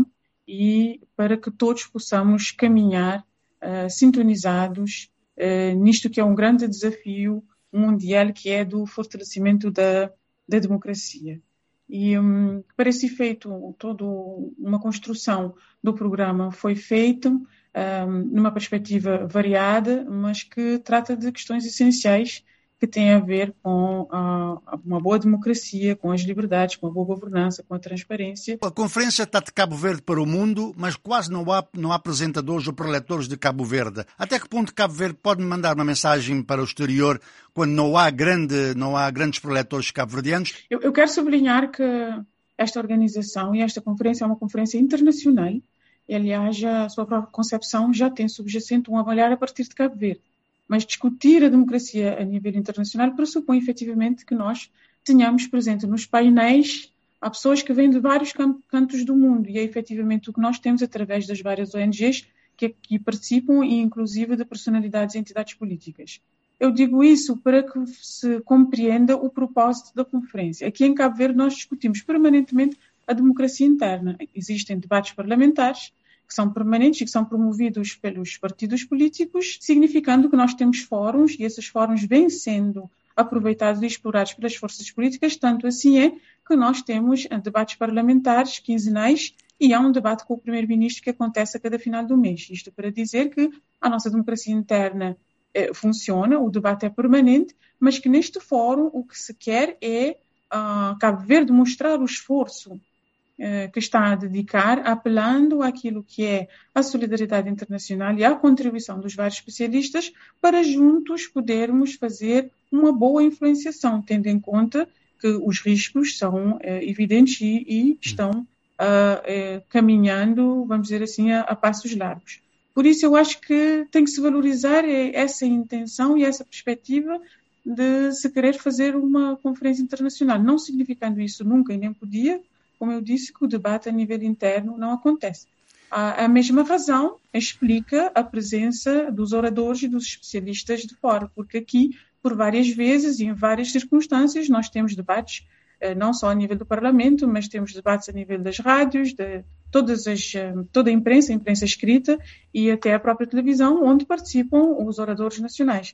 e para que todos possamos caminhar uh, sintonizados uh, nisto que é um grande desafio mundial, que é do fortalecimento da, da democracia. E um, para esse efeito, toda uma construção do programa foi feita um, numa perspectiva variada, mas que trata de questões essenciais que têm a ver com uh, uma boa democracia, com as liberdades, com a boa governança, com a transparência. A conferência está de Cabo Verde para o mundo, mas quase não há, não há apresentadores ou preletores de Cabo Verde. Até que ponto Cabo Verde pode mandar uma mensagem para o exterior quando não há, grande, não há grandes preletores cabo-verdianos? Eu, eu quero sublinhar que esta organização e esta conferência é uma conferência internacional e, aliás, a sua própria concepção já tem subjacente um olhar a partir de Cabo Verde. Mas discutir a democracia a nível internacional pressupõe efetivamente que nós tenhamos presente nos painéis há pessoas que vêm de vários cantos do mundo e é efetivamente o que nós temos através das várias O N Gs que aqui participam e inclusive de personalidades e entidades políticas. Eu digo isso para que se compreenda o propósito da conferência. Aqui em Cabo Verde nós discutimos permanentemente a democracia interna. Existem debates parlamentares que são permanentes e que são promovidos pelos partidos políticos, significando que nós temos fóruns e esses fóruns vêm sendo aproveitados e explorados pelas forças políticas, tanto assim é que nós temos debates parlamentares quinzenais e há um debate com o primeiro-ministro que acontece a cada final do mês. Isto para dizer que a nossa democracia interna eh, funciona, o debate é permanente, mas que neste fórum o que se quer é uh, Cabo Verde mostrar o esforço que está a dedicar, apelando àquilo que é a solidariedade internacional e à contribuição dos vários especialistas para juntos podermos fazer uma boa influenciação, tendo em conta que os riscos são é, evidentes e, e estão uh, é, caminhando, vamos dizer assim, a, a passos largos. Por isso eu acho que tem que se valorizar essa intenção e essa perspectiva de se querer fazer uma conferência internacional, não significando isso nunca e nem podia, como eu disse, que o debate a nível interno não acontece. A, a mesma razão explica a presença dos oradores e dos especialistas de fora, porque aqui, por várias vezes e em várias circunstâncias, nós temos debates, eh, não só a nível do Parlamento, mas temos debates a nível das rádios, de todas as, toda a imprensa, a imprensa escrita e até a própria televisão, onde participam os oradores nacionais.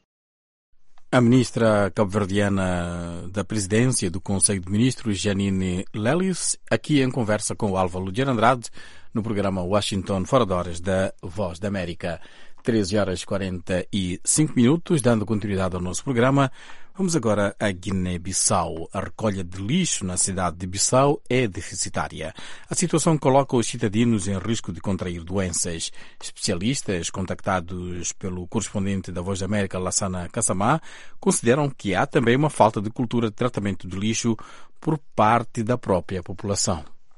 A ministra cabo-verdiana da Presidência do Conselho de Ministros, Janine Lelis, aqui em conversa com o Álvaro Luger Andrade, no programa Washington Fora de Horas da Voz da América. treze horas e quarenta e cinco minutos, dando continuidade ao nosso programa. Vamos agora a Guiné-Bissau. A recolha de lixo na cidade de Bissau é deficitária. A situação coloca os cidadãos em risco de contrair doenças. Especialistas contactados pelo correspondente da Voz da América, Lassana Kassamá, consideram que há também uma falta de cultura de tratamento de lixo por parte da própria população.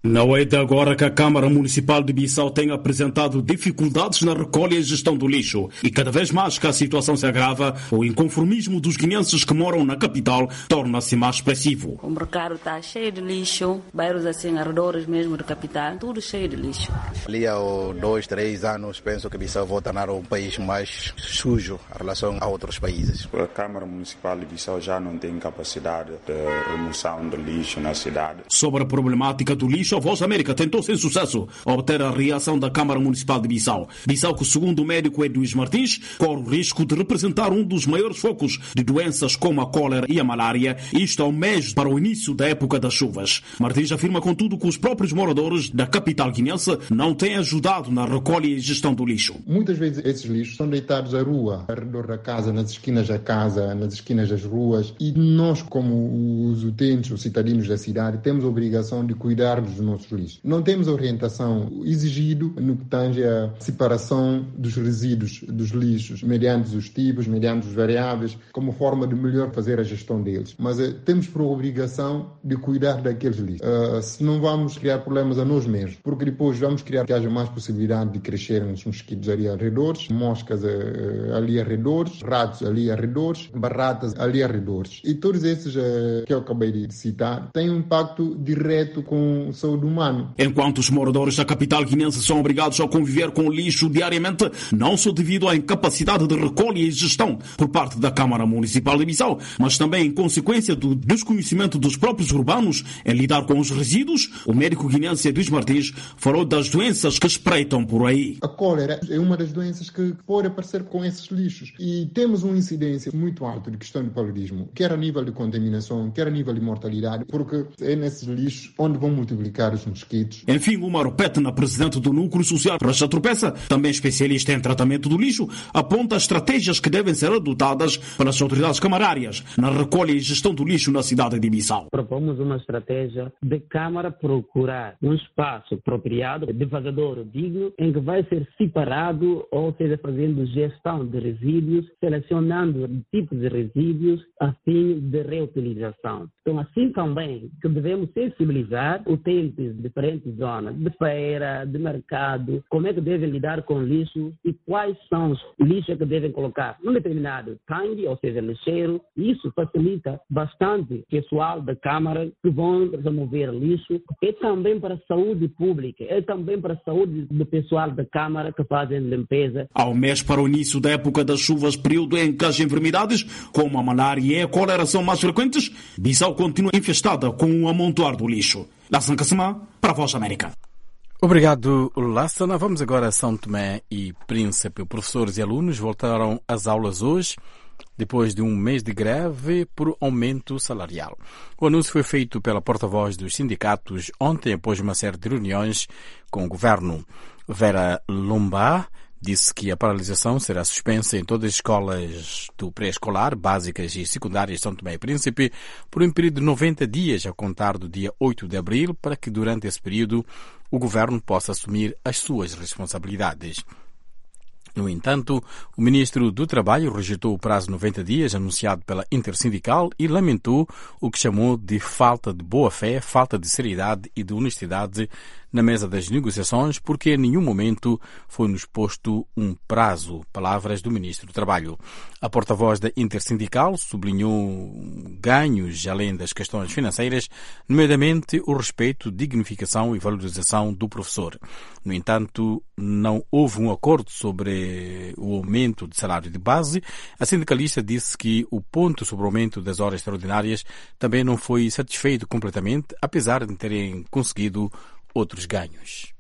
Não é de agora que a Câmara Municipal de Bissau tem apresentado dificuldades na recolha e gestão do lixo. E cada vez mais que a situação se agrava, o inconformismo dos guineenses que moram na capital torna-se mais expressivo. O mercado está cheio de lixo, bairros assim, arredores mesmo da capital, tudo cheio de lixo. Ali há dois, três anos, penso que Bissau vai tornar um país mais sujo em relação a outros países. A Câmara Municipal de Bissau já não tem capacidade de remoção do lixo na cidade. Sobre a problemática do lixo, a Voz da América tentou sem sucesso obter a reação da Câmara Municipal de Bissau. Bissau, que segundo o médico Edwin Martins, corre o risco de representar um dos maiores focos de doenças como a cólera e a malária, isto ao mês para o início da época das chuvas. Martins afirma, contudo, que os próprios moradores da capital guinense não têm ajudado na recolha e gestão do lixo. Muitas vezes esses lixos são deitados à rua, ao redor da casa, nas esquinas da casa, nas esquinas das ruas, e nós, como os utentes, os cidadãos da cidade, temos a obrigação de cuidar dos nossos lixos. Não temos orientação exigido no que tange a separação dos resíduos dos lixos, mediante os tipos, mediante os variáveis, como forma de melhor fazer a gestão deles. Mas uh, temos por obrigação de cuidar daqueles lixos. Uh, se não vamos criar problemas a nós mesmos, porque depois vamos criar que haja mais possibilidade de crescerem os mosquitos ali ao redor, moscas uh, ali ao redor, ratos ali ao redor, barratas ali ao redor. E todos esses uh, que eu acabei de citar têm um impacto direto com a saúde humana. Enquanto os moradores da capital guinense são obrigados a conviver com o lixo diariamente, não só devido à incapacidade de recolha e gestão por parte da Câmara Municipal de Bissau, mas também em consequência do desconhecimento dos próprios urbanos em lidar com os resíduos, o médico guinense Edwin Martins falou das doenças que espreitam por aí. A cólera é uma das doenças que pode aparecer com esses lixos e temos uma incidência muito alta de questão de paludismo, quer a nível de contaminação, quer a nível de mortalidade, porque é nesses lixos onde vão multiplicar os mosquitos. Enfim, Umar Petna, presidente do Núcleo Social Racha Tropeça, também especialista em tratamento do lixo, aponta as estratégias que devem ser adotadas pelas autoridades camarárias na recolha e gestão do lixo na cidade de Bissau. Propomos uma estratégia de Câmara procurar um espaço apropriado, de vazador digno, em que vai ser separado, ou seja, fazendo gestão de resíduos, selecionando tipos de resíduos a fim de reutilização. Então, assim também que devemos sensibilizar utentes de diferentes zonas, de feira, de mercado, como é que devem lidar com lixo e quais são os lixos que devem colocar num determinado tanque, ou seja, lixeiro. Isso facilita bastante o pessoal da Câmara que vão remover lixo. É também para a saúde pública, é também para a saúde do pessoal da Câmara que fazem limpeza. Ao mês para o início da época das chuvas, período em que as enfermidades como a malária e a cólera são mais frequentes, Bissau continua infestada com o amontoar do lixo. Lassan Kassamá, para a Voz da América. Obrigado, Lassana. Vamos agora a São Tomé e Príncipe. Professores e alunos voltaram às aulas hoje, depois de um mês de greve por aumento salarial. O anúncio foi feito pela porta-voz dos sindicatos ontem, após uma série de reuniões com o governo. Vera Lomba disse que a paralisação será suspensa em todas as escolas do pré-escolar, básicas e secundárias de São Tomé e Príncipe por um período de noventa dias a contar do dia oito de abril, para que durante esse período o governo possa assumir as suas responsabilidades. No entanto, o ministro do Trabalho rejeitou o prazo de noventa dias anunciado pela Intersindical e lamentou o que chamou de falta de boa-fé, falta de seriedade e de honestidade na mesa das negociações, porque em nenhum momento foi-nos posto um prazo. Palavras do ministro do Trabalho. A porta-voz da Intersindical sublinhou ganhos além das questões financeiras, nomeadamente o respeito, dignificação e valorização do professor. No entanto, não houve um acordo sobre o aumento de salário de base. A sindicalista disse que o ponto sobre o aumento das horas extraordinárias também não foi satisfeito completamente, apesar de terem conseguido outros ganhos.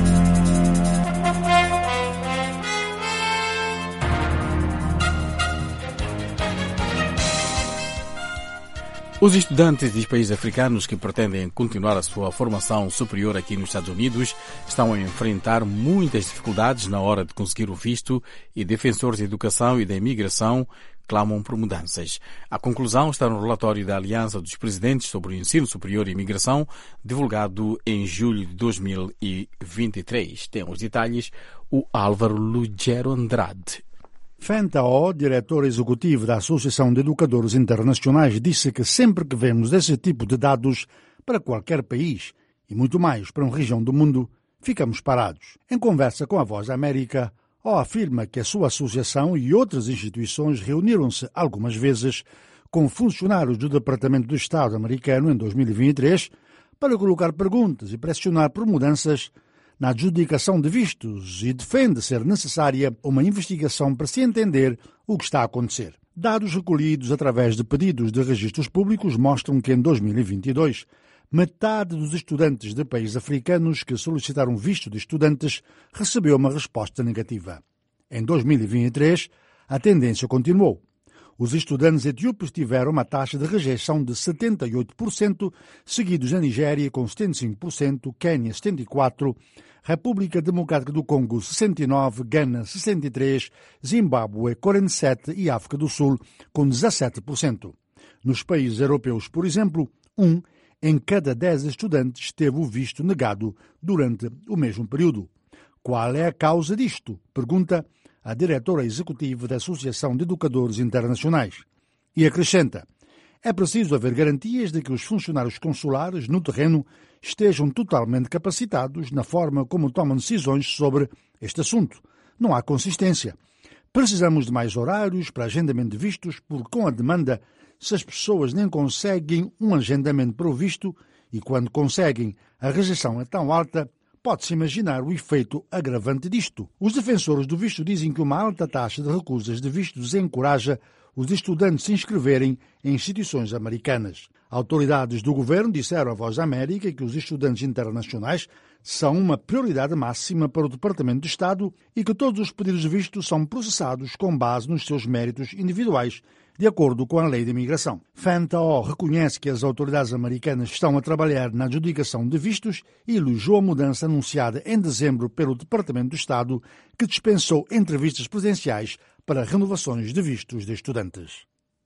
Os estudantes dos países africanos que pretendem continuar a sua formação superior aqui nos Estados Unidos estão a enfrentar muitas dificuldades na hora de conseguir o visto, e defensores da educação e da imigração clamam por mudanças. A conclusão está no relatório da Aliança dos Presidentes sobre o Ensino Superior e Imigração, divulgado em julho de dois mil e vinte e três. Tem os detalhes o Álvaro Lugero Andrade. Fentao, diretor executivo da Associação de Educadores Internacionais, disse que sempre que vemos esse tipo de dados para qualquer país, e muito mais para uma região do mundo, ficamos parados. Em conversa com a Voz da América, O afirma que a sua associação e outras instituições reuniram-se algumas vezes com funcionários do Departamento do Estado americano em dois mil e vinte e três para colocar perguntas e pressionar por mudanças na adjudicação de vistos e defende ser necessária uma investigação para se entender o que está a acontecer. Dados recolhidos através de pedidos de registros públicos mostram que em dois mil e vinte e dois, metade dos estudantes de países africanos que solicitaram visto de estudantes recebeu uma resposta negativa. Em dois mil e vinte e três, a tendência continuou. Os estudantes etíopes tiveram uma taxa de rejeição de setenta e oito por cento, seguidos a Nigéria com setenta e cinco por cento, Quênia setenta e quatro por cento, República Democrática do Congo sessenta e nove por cento, Gana sessenta e três por cento, Zimbábue quarenta e sete por cento e África do Sul com dezassete por cento. Nos países europeus, por exemplo, um em cada dez estudantes teve o visto negado durante o mesmo período. Qual é a causa disto? Pergunta a diretora executiva da Associação de Educadores Internacionais. E acrescenta, é preciso haver garantias de que os funcionários consulares no terreno estejam totalmente capacitados na forma como tomam decisões sobre este assunto. Não há consistência. Precisamos de mais horários para agendamento de vistos, porque com a demanda, se as pessoas nem conseguem um agendamento para o visto e quando conseguem a rejeição é tão alta, pode-se imaginar o efeito agravante disto. Os defensores do visto dizem que uma alta taxa de recusas de vistos encoraja os estudantes a se inscreverem em instituições americanas. Autoridades do governo disseram à Voz da América que os estudantes internacionais são uma prioridade máxima para o Departamento de Estado e que todos os pedidos de visto são processados com base nos seus méritos individuais, de acordo com a lei de imigração. Fantao reconhece que as autoridades americanas estão a trabalhar na adjudicação de vistos e elogiou a mudança anunciada em dezembro pelo Departamento do Estado, que dispensou entrevistas presenciais para renovações de vistos de estudantes.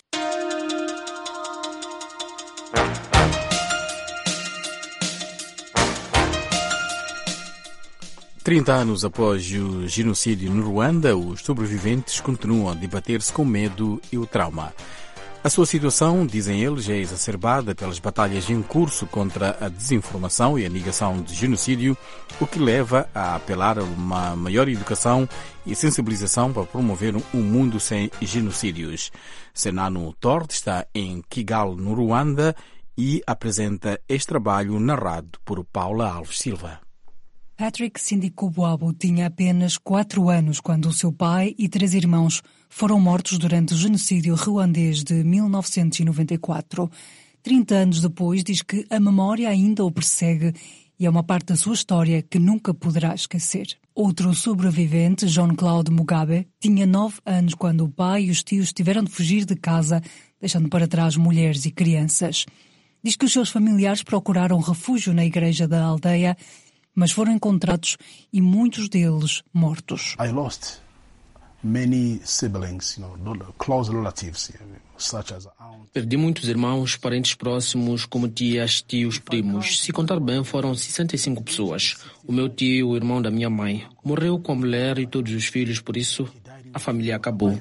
trinta anos após o genocídio no Ruanda, os sobreviventes continuam a debater-se com medo e o trauma. A sua situação, dizem eles, é exacerbada pelas batalhas em curso contra a desinformação e a negação de genocídio, o que leva a apelar a uma maior educação e sensibilização para promover um mundo sem genocídios. Senano Tord está em Kigali, no Ruanda, e apresenta este trabalho narrado por Paula Alves Silva. Patrick Sindikubuabo tinha apenas quatro anos quando o seu pai e três irmãos foram mortos durante o genocídio ruandês de mil novecentos e noventa e quatro. Trinta anos depois, diz que a memória ainda o persegue e é uma parte da sua história que nunca poderá esquecer. Outro sobrevivente, John Claude Mugabe, tinha nove anos quando o pai e os tios tiveram de fugir de casa, deixando para trás mulheres e crianças. Diz que os seus familiares procuraram refúgio na igreja da aldeia, mas foram encontrados e muitos deles mortos. I lost many siblings, you know, close relatives, such as aunt. Perdi muitos irmãos, parentes próximos, como tias, tios, primos. Se contar bem, foram sessenta e cinco pessoas. O meu tio, o irmão da minha mãe, morreu com a mulher e todos os filhos, por isso a família acabou.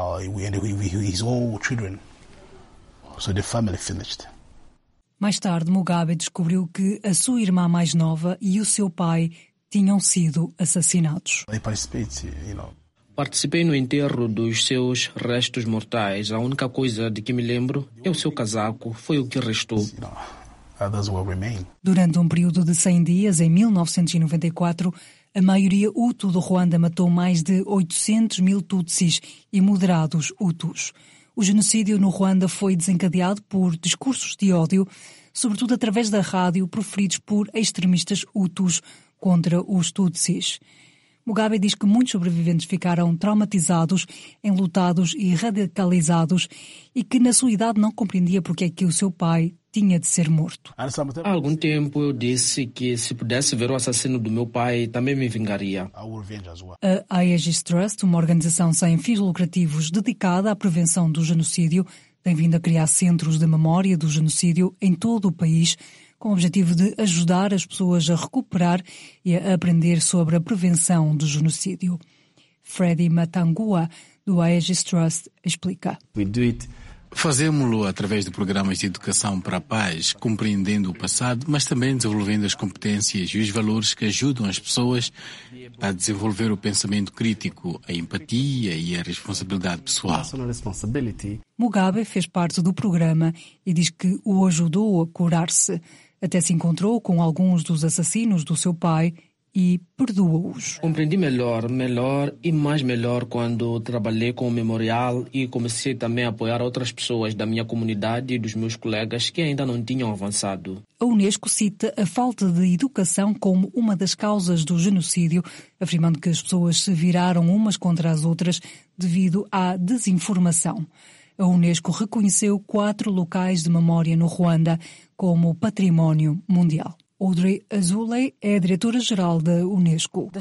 His all children. So the family finished. Mais tarde, Mugabe descobriu que a sua irmã mais nova e o seu pai tinham sido assassinados. Participei no enterro dos seus restos mortais. A única coisa de que me lembro é o seu casaco. Foi o que restou. Durante um período de cem dias, em mil novecentos e noventa e quatro, a maioria Hutu do Ruanda matou mais de oitocentos mil Tutsis e moderados Hutus. O genocídio no Ruanda foi desencadeado por discursos de ódio, sobretudo através da rádio, proferidos por extremistas Hutus contra os Tutsis. Mugabe diz que muitos sobreviventes ficaram traumatizados, enlutados e radicalizados e que na sua idade não compreendia porque é que o seu pai tinha de ser morto. Há algum tempo eu disse que se pudesse ver o assassino do meu pai, também me vingaria. A Aegis Trust, uma organização sem fins lucrativos dedicada à prevenção do genocídio, tem vindo a criar centros de memória do genocídio em todo o país, com o objetivo de ajudar as pessoas a recuperar e a aprender sobre a prevenção do genocídio. Freddy Matangua, do Aegis Trust, explica. We do it Fazemos-lo através de programas de educação para a paz, compreendendo o passado, mas também desenvolvendo as competências e os valores que ajudam as pessoas a desenvolver o pensamento crítico, a empatia e a responsabilidade pessoal. Mugabe fez parte do programa e diz que o ajudou a curar-se. Até se encontrou com alguns dos assassinos do seu pai e perdoou-os. Compreendi melhor, melhor e mais melhor quando trabalhei com o memorial e comecei também a apoiar outras pessoas da minha comunidade e dos meus colegas que ainda não tinham avançado. A Unesco cita a falta de educação como uma das causas do genocídio, afirmando que as pessoas se viraram umas contra as outras devido à desinformação. A Unesco reconheceu quatro locais de memória no Ruanda como património mundial. Audrey Azoulay é a diretora-geral da Unesco.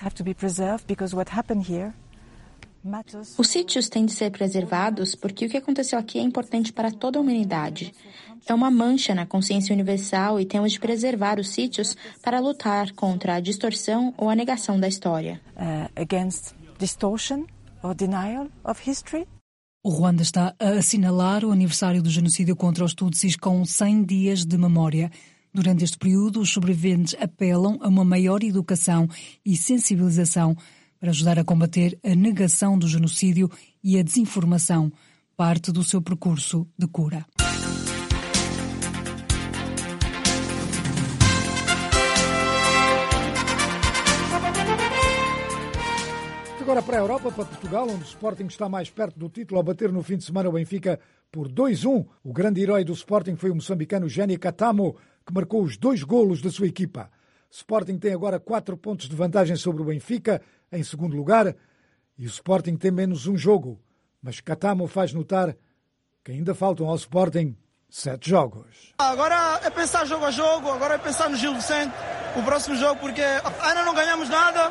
Os sítios têm de ser preservados porque o que aconteceu aqui é importante para toda a humanidade. É uma mancha na consciência universal e temos de preservar os sítios para lutar contra a distorção ou a negação da história. Uh, against distortion or denial of history? O Ruanda está a assinalar o aniversário do genocídio contra os Tutsis com cem dias de memória. Durante este período, os sobreviventes apelam a uma maior educação e sensibilização para ajudar a combater a negação do genocídio e a desinformação, parte do seu percurso de cura. Agora para a Europa, para Portugal, onde o Sporting está mais perto do título ao bater no fim de semana o Benfica por dois a um. O grande herói do Sporting foi o moçambicano Jenny Katamo, que marcou os dois golos da sua equipa. O Sporting tem agora quatro pontos de vantagem sobre o Benfica, em segundo lugar, e o Sporting tem menos um jogo. Mas Katamo faz notar que ainda faltam ao Sporting sete jogos. Agora é pensar jogo a jogo, agora é pensar no Gil Vicente, o próximo jogo, porque ainda não ganhamos nada.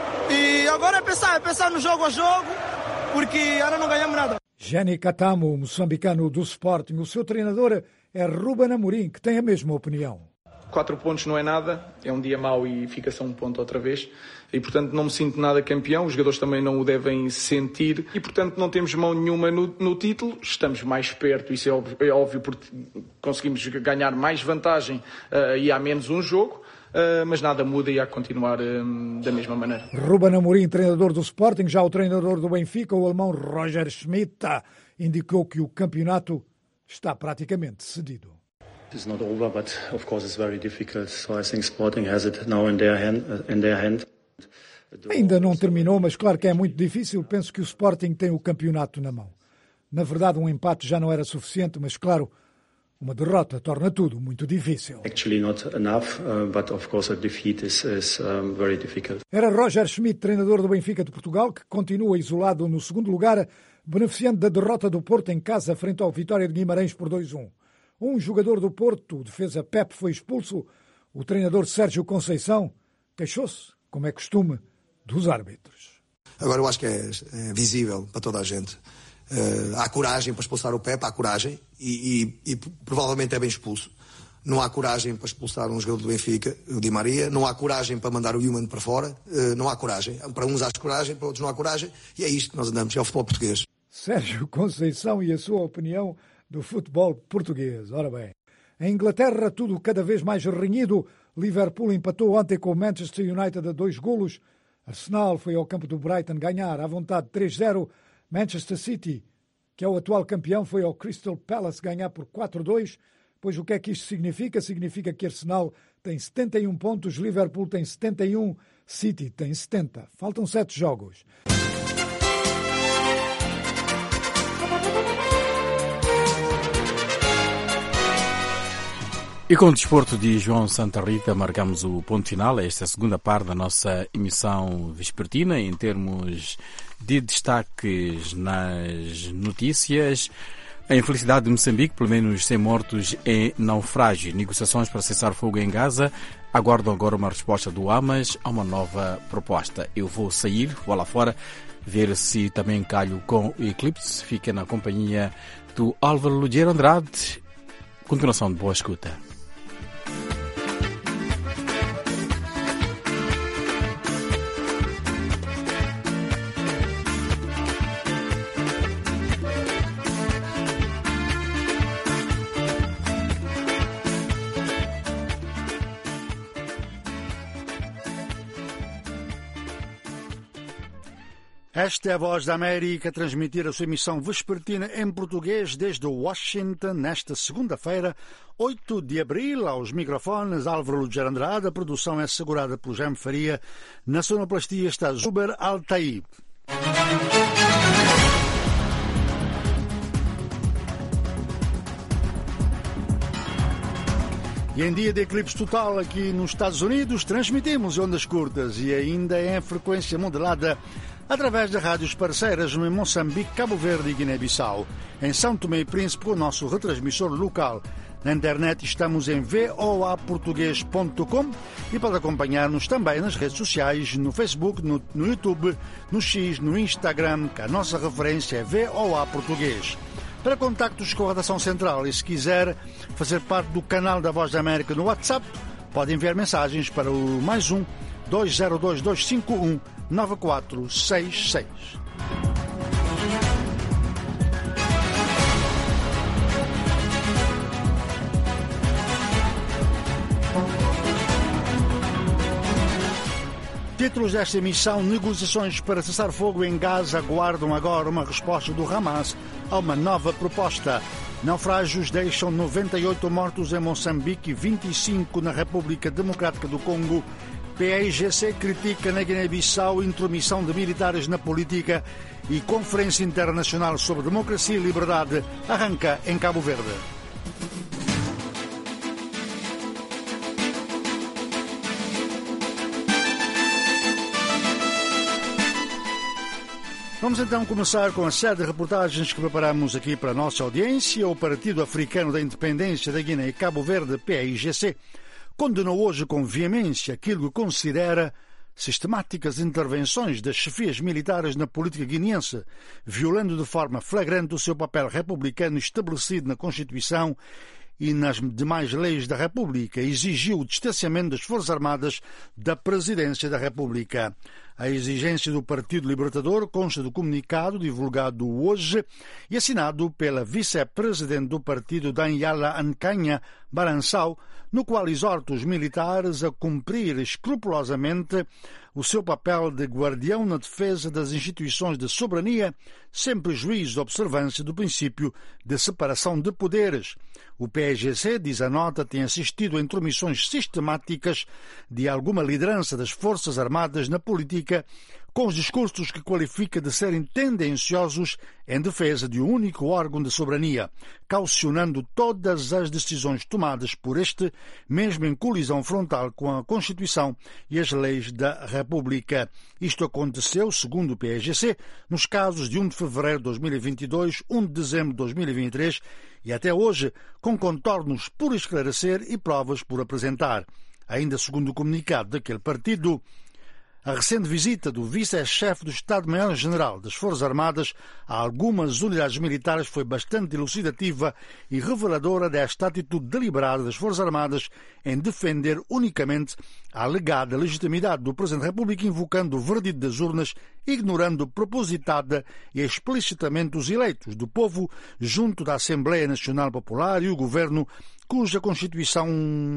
E agora é pensar, é pensar no jogo a jogo, porque ainda não ganhamos nada. Jenny Katamo, o moçambicano do Sporting, o seu treinador é Ruben Amorim, que tem a mesma opinião. Quatro pontos não é nada, é um dia mau e fica-se a um ponto outra vez. E, portanto, não me sinto nada campeão, os jogadores também não o devem sentir. E, portanto, não temos mão nenhuma no, no título. Estamos mais perto, isso é óbvio, é óbvio porque conseguimos ganhar mais vantagem uh, e há menos um jogo. Uh, mas nada muda e há que continuar uh, da mesma maneira. Ruben Amorim, treinador do Sporting, já o treinador do Benfica, o alemão Roger Schmidt, indicou que o campeonato está praticamente decidido. It's not over, but of course it's very difficult. So I think Sporting has it now in their hand. In their hand. Ainda não terminou, mas claro que é muito difícil. Penso que o Sporting tem o campeonato na mão. Na verdade, um empate já não era suficiente, mas claro, uma derrota torna tudo muito difícil. Actually not enough, uh, but of course a defeat is, is um, very difficult. Era Roger Schmidt, treinador do Benfica de Portugal, que continua isolado no segundo lugar, beneficiando da derrota do Porto em casa frente ao Vitória de Guimarães por dois a um. Um jogador do Porto, o defesa Pep, foi expulso. O treinador Sérgio Conceição queixou-se, como é costume, dos árbitros. Agora eu acho que é, é visível para toda a gente. Uh, há coragem para expulsar o Pep, há coragem, e, e, e provavelmente é bem expulso. Não há coragem para expulsar um jogador do Benfica, o Di Maria, não há coragem para mandar o Human para fora, uh, não há coragem. Para uns há coragem, para outros não há coragem, e é isto que nós andamos, é o futebol português. Sérgio Conceição e a sua opinião do futebol português. Ora bem, em Inglaterra tudo cada vez mais renhido. Liverpool empatou ontem com o Manchester United a dois golos. Arsenal foi ao campo do Brighton ganhar à vontade três a zero. Manchester City, que é o atual campeão, foi ao Crystal Palace ganhar por quatro a dois. Pois o que é que isto significa? Significa que Arsenal tem setenta e um pontos, Liverpool tem setenta e um, City tem setenta. Faltam sete jogos. E com o desporto de João Santa Rita, marcamos o ponto final a esta segunda parte da nossa emissão vespertina. Em termos de destaques nas notícias, a infelicidade de Moçambique, pelo menos cem mortos em naufrágio. Negociações para cessar fogo em Gaza aguardam agora uma resposta do Hamas a uma nova proposta. Eu vou sair, vou lá fora, ver se também calho com o eclipse. Fica na companhia do Álvaro Lugeiro Andrade. Continuação de boa escuta. Esta é a Voz da América a transmitir a sua emissão vespertina em português desde Washington, nesta segunda-feira, oito de abril. Aos microfones, Álvaro Luger Andrade. A produção é assegurada por Jaime Faria. Na sonoplastia está Zuber Altaib. E em dia de eclipse total aqui nos Estados Unidos, transmitimos ondas curtas e ainda em frequência modulada através de rádios parceiras em Moçambique, Cabo Verde e Guiné-Bissau. Em São Tomé e Príncipe, o nosso retransmissor local. Na internet estamos em voa português ponto com e pode acompanhar-nos também nas redes sociais, no Facebook, no, no YouTube, no X, no Instagram, que a nossa referência é voa português. Para contactos com a Redação Central e se quiser fazer parte do canal da Voz da América no WhatsApp, pode enviar mensagens para o mais um dois zero dois dois cinco um nove quatro seis seis. Títulos desta emissão: negociações para cessar fogo em Gaza aguardam agora uma resposta do Hamas a uma nova proposta. Naufrágios deixam noventa e oito mortos em Moçambique e vinte e cinco na República Democrática do Congo. P A I G C critica na Guiné-Bissau intromissão de militares na política e Conferência Internacional sobre Democracia e Liberdade arranca em Cabo Verde. Vamos então começar com a série de reportagens que preparamos aqui para a nossa audiência. O Partido Africano da Independência da Guiné e Cabo Verde, P A I G C, condenou hoje com veemência aquilo que considera sistemáticas intervenções das chefias militares na política guineense, violando de forma flagrante o seu papel republicano estabelecido na Constituição e nas demais leis da República. Exigiu o distanciamento das Forças Armadas da Presidência da República. A exigência do Partido Libertador consta do comunicado divulgado hoje e assinado pela vice-presidente do partido, Daniela Ancanha Barançao, no qual exorta os militares a cumprir escrupulosamente o seu papel de guardião na defesa das instituições de soberania, sem prejuízo da observância do princípio de separação de poderes. O P A G C, diz a nota, tem assistido a intromissões sistemáticas de alguma liderança das Forças Armadas na política, com os discursos que qualifica de serem tendenciosos em defesa de um único órgão de soberania, caucionando todas as decisões tomadas por este, mesmo em colisão frontal com a Constituição e as leis da República. Isto aconteceu, segundo o P A G C, nos casos de um de fevereiro de dois mil e vinte e dois, um de dezembro de dois mil e vinte e três e até hoje, com contornos por esclarecer e provas por apresentar. Ainda segundo o comunicado daquele partido, a recente visita do vice-chefe do Estado-Maior-General das Forças Armadas a algumas unidades militares foi bastante elucidativa e reveladora desta atitude deliberada das Forças Armadas em defender unicamente a alegada legitimidade do Presidente da República, invocando o verdito das urnas, ignorando propositada e explicitamente os eleitos do povo junto da Assembleia Nacional Popular e o Governo, cuja Constituição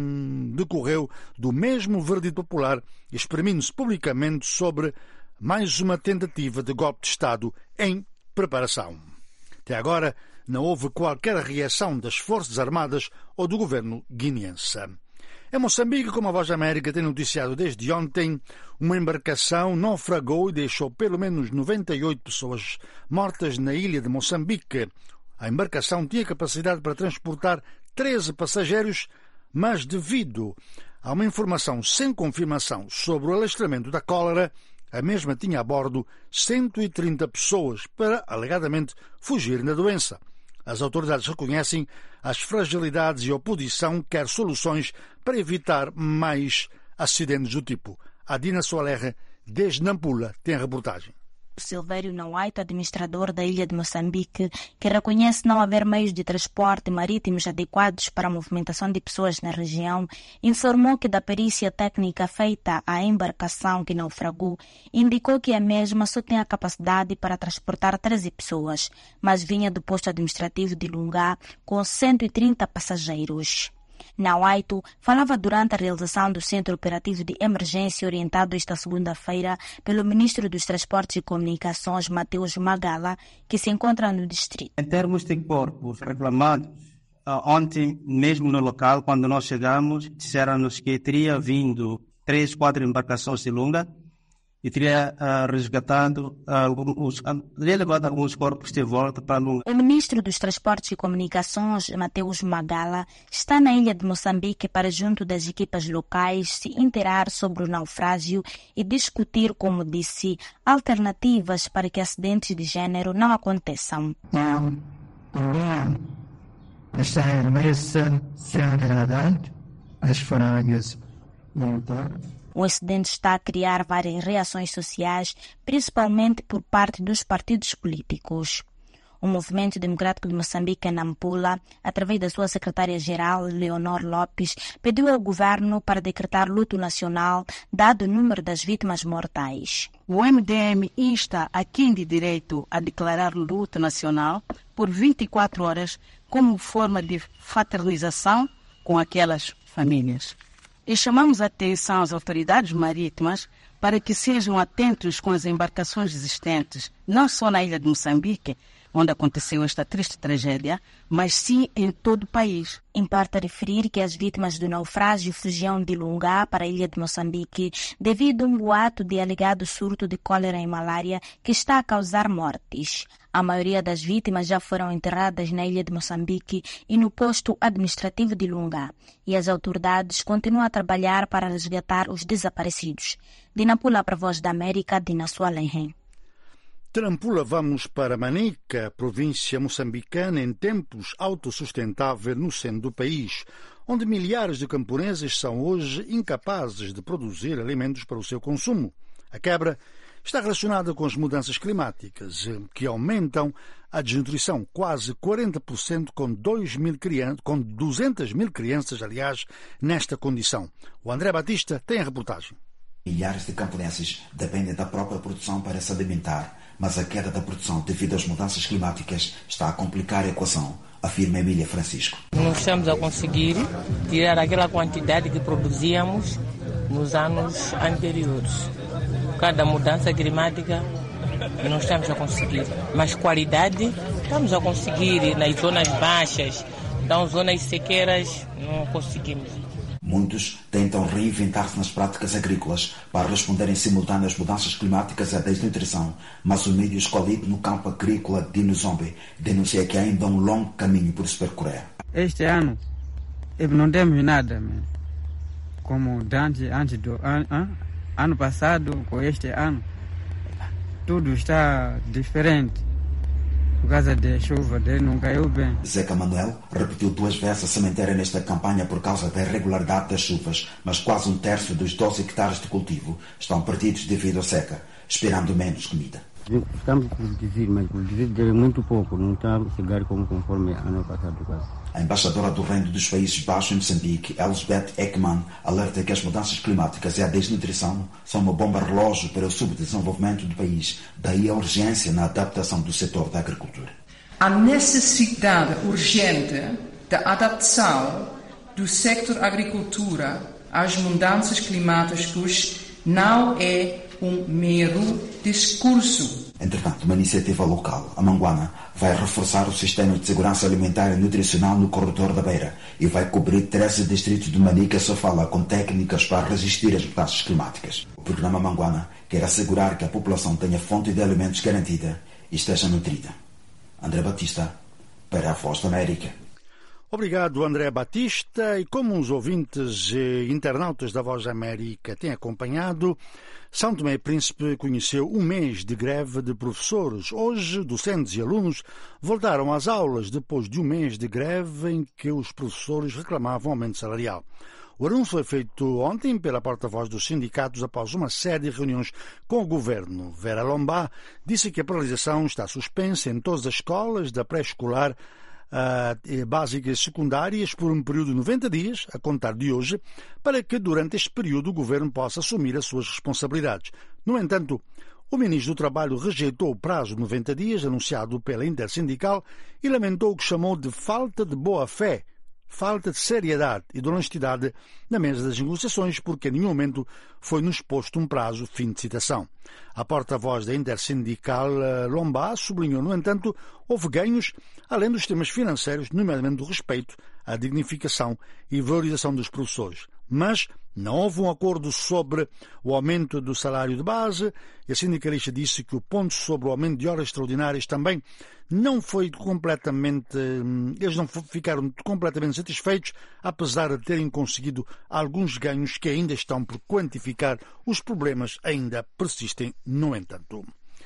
decorreu do mesmo verdito popular, exprimindo-se publicamente sobre mais uma tentativa de golpe de Estado em preparação. Até agora, não houve qualquer reação das Forças Armadas ou do governo guineense. Em Moçambique, como a Voz da América tem noticiado desde ontem, uma embarcação naufragou e deixou pelo menos noventa e oito pessoas mortas na ilha de Moçambique. A embarcação tinha capacidade para transportar treze passageiros, mas devido a uma informação sem confirmação sobre o alastramento da cólera, a mesma tinha a bordo cento e trinta pessoas para, alegadamente, fugirem da doença. As autoridades reconhecem as fragilidades e a oposição quer soluções para evitar mais acidentes do tipo. A Dina Soalerra, desde Nampula, tem a reportagem. Silvério Nauaito, administrador da ilha de Moçambique, que reconhece não haver meios de transporte marítimos adequados para a movimentação de pessoas na região, informou que da perícia técnica feita à embarcação que naufragou, indicou que a mesma só tem a capacidade para transportar treze pessoas, mas vinha do posto administrativo de Lungá com cento e trinta passageiros. Nawaito falava durante a realização do Centro Operativo de Emergência orientado esta segunda-feira pelo Ministro dos Transportes e Comunicações, Mateus Magala, que se encontra no distrito. Em termos de corpos reclamados, ontem, mesmo no local, quando nós chegamos, disseram-nos que teria vindo três, quatro embarcações de Lunga e teria uh, resgatado, uh, os, uh, levado alguns corpos de volta para Lunga. O ministro dos Transportes e Comunicações, Mateus Magala, está na ilha de Moçambique para, junto das equipas locais, se inteirar sobre o naufrágio e discutir, como disse, alternativas para que acidentes de género não aconteçam. Não, não. Esta remessa se agradante às famílias. O incidente está a criar várias reações sociais, principalmente por parte dos partidos políticos. O Movimento Democrático de Moçambique, Nampula, através da sua secretária-geral, Leonor Lopes, pediu ao governo para decretar luto nacional, dado o número das vítimas mortais. O M D M insta a quem de direito a declarar luto nacional por vinte e quatro horas como forma de fraternização com aquelas famílias. E chamamos a atenção às autoridades marítimas para que sejam atentos com as embarcações existentes, não só na ilha de Moçambique, onde aconteceu esta triste tragédia, mas sim em todo o país. Importa referir que as vítimas do naufrágio fugiam de Lunga para a ilha de Moçambique devido a um boato de alegado surto de cólera e malária que está a causar mortes. A maioria das vítimas já foram enterradas na ilha de Moçambique e no posto administrativo de Lunga, e as autoridades continuam a trabalhar para resgatar os desaparecidos. De Nampula para a Voz da América, Dina Sualenhen. De Nampula vamos para Manica, província moçambicana em tempos autossustentável no centro do país, onde milhares de camponeses são hoje incapazes de produzir alimentos para o seu consumo. A quebra está relacionada com as mudanças climáticas, que aumentam a desnutrição quase quarenta por cento com, dois mil crianças, com duzentas mil crianças, aliás, nesta condição. O André Batista tem a reportagem. Milhares de camponeses dependem da própria produção para se alimentar, mas a queda da produção devido às mudanças climáticas está a complicar a equação, afirma Emília Francisco. Não estamos a conseguir tirar aquela quantidade que produzíamos nos anos anteriores. Cada mudança climática não estamos a conseguir, mas qualidade estamos a conseguir nas zonas baixas, nas zonas sequeiras não conseguimos. Muitos tentam reinventar-se nas práticas agrícolas para responder em simultâneo às mudanças climáticas e à desnutrição, mas o mídia escolhido no campo agrícola de Nuzombe denuncia que ainda há um longo caminho por se percorrer. Este ano não temos nada, como antes, antes do ano, ano passado com este ano, tudo está diferente. Por causa da chuva, de não caiu bem. Zeca Manuel repetiu duas vezes a sementeira nesta campanha por causa da irregularidade das chuvas, mas quase um terço dos doze hectares de cultivo estão perdidos devido à seca, esperando menos comida. Estamos a produzir, mas produzir muito pouco, não está a chegar como conforme ano passado. A embaixadora do Reino dos Países Baixos em Moçambique, Elsbeth Ekman, alerta que as mudanças climáticas e a desnutrição são uma bomba relógio para o subdesenvolvimento do país, daí a urgência na adaptação do setor da agricultura. A necessidade urgente da adaptação do setor agricultura às mudanças climáticas não é um mero discurso. Entretanto, uma iniciativa local, a Manguana, vai reforçar o sistema de segurança alimentar e nutricional no corredor da Beira e vai cobrir treze distritos de Manica e Sofala com técnicas para resistir às mudanças climáticas. O programa Manguana quer assegurar que a população tenha fonte de alimentos garantida e esteja nutrida. André Batista, para a Voz da América. Obrigado, André Batista. E como os ouvintes e internautas da Voz da América têm acompanhado, São Tomé e Príncipe conheceu um mês de greve de professores. Hoje, docentes e alunos voltaram às aulas depois de um mês de greve em que os professores reclamavam aumento salarial. O anúncio foi feito ontem pela porta-voz dos sindicatos após uma série de reuniões com o governo. Vera Lombá disse que a paralisação está suspensa em todas as escolas da pré-escolar, Uh, básicas e secundárias por um período de noventa dias, a contar de hoje, para que durante este período o governo possa assumir as suas responsabilidades. No entanto, o ministro do Trabalho rejeitou o prazo de noventa dias anunciado pela Intersindical e lamentou o que chamou de falta de boa-fé falta de seriedade e de honestidade na mesa das negociações, porque em nenhum momento foi-nos posto um prazo. Fim de citação. A porta-voz da Intersindical Lomba sublinhou, no entanto, houve ganhos além dos temas financeiros, nomeadamente do respeito à dignificação e valorização dos professores. Mas não houve um acordo sobre o aumento do salário de base, e a sindicalista disse que o ponto sobre o aumento de horas extraordinárias também não foi completamente, eles não ficaram completamente satisfeitos, apesar de terem conseguido alguns ganhos que ainda estão por quantificar. Os problemas ainda persistem, no entanto.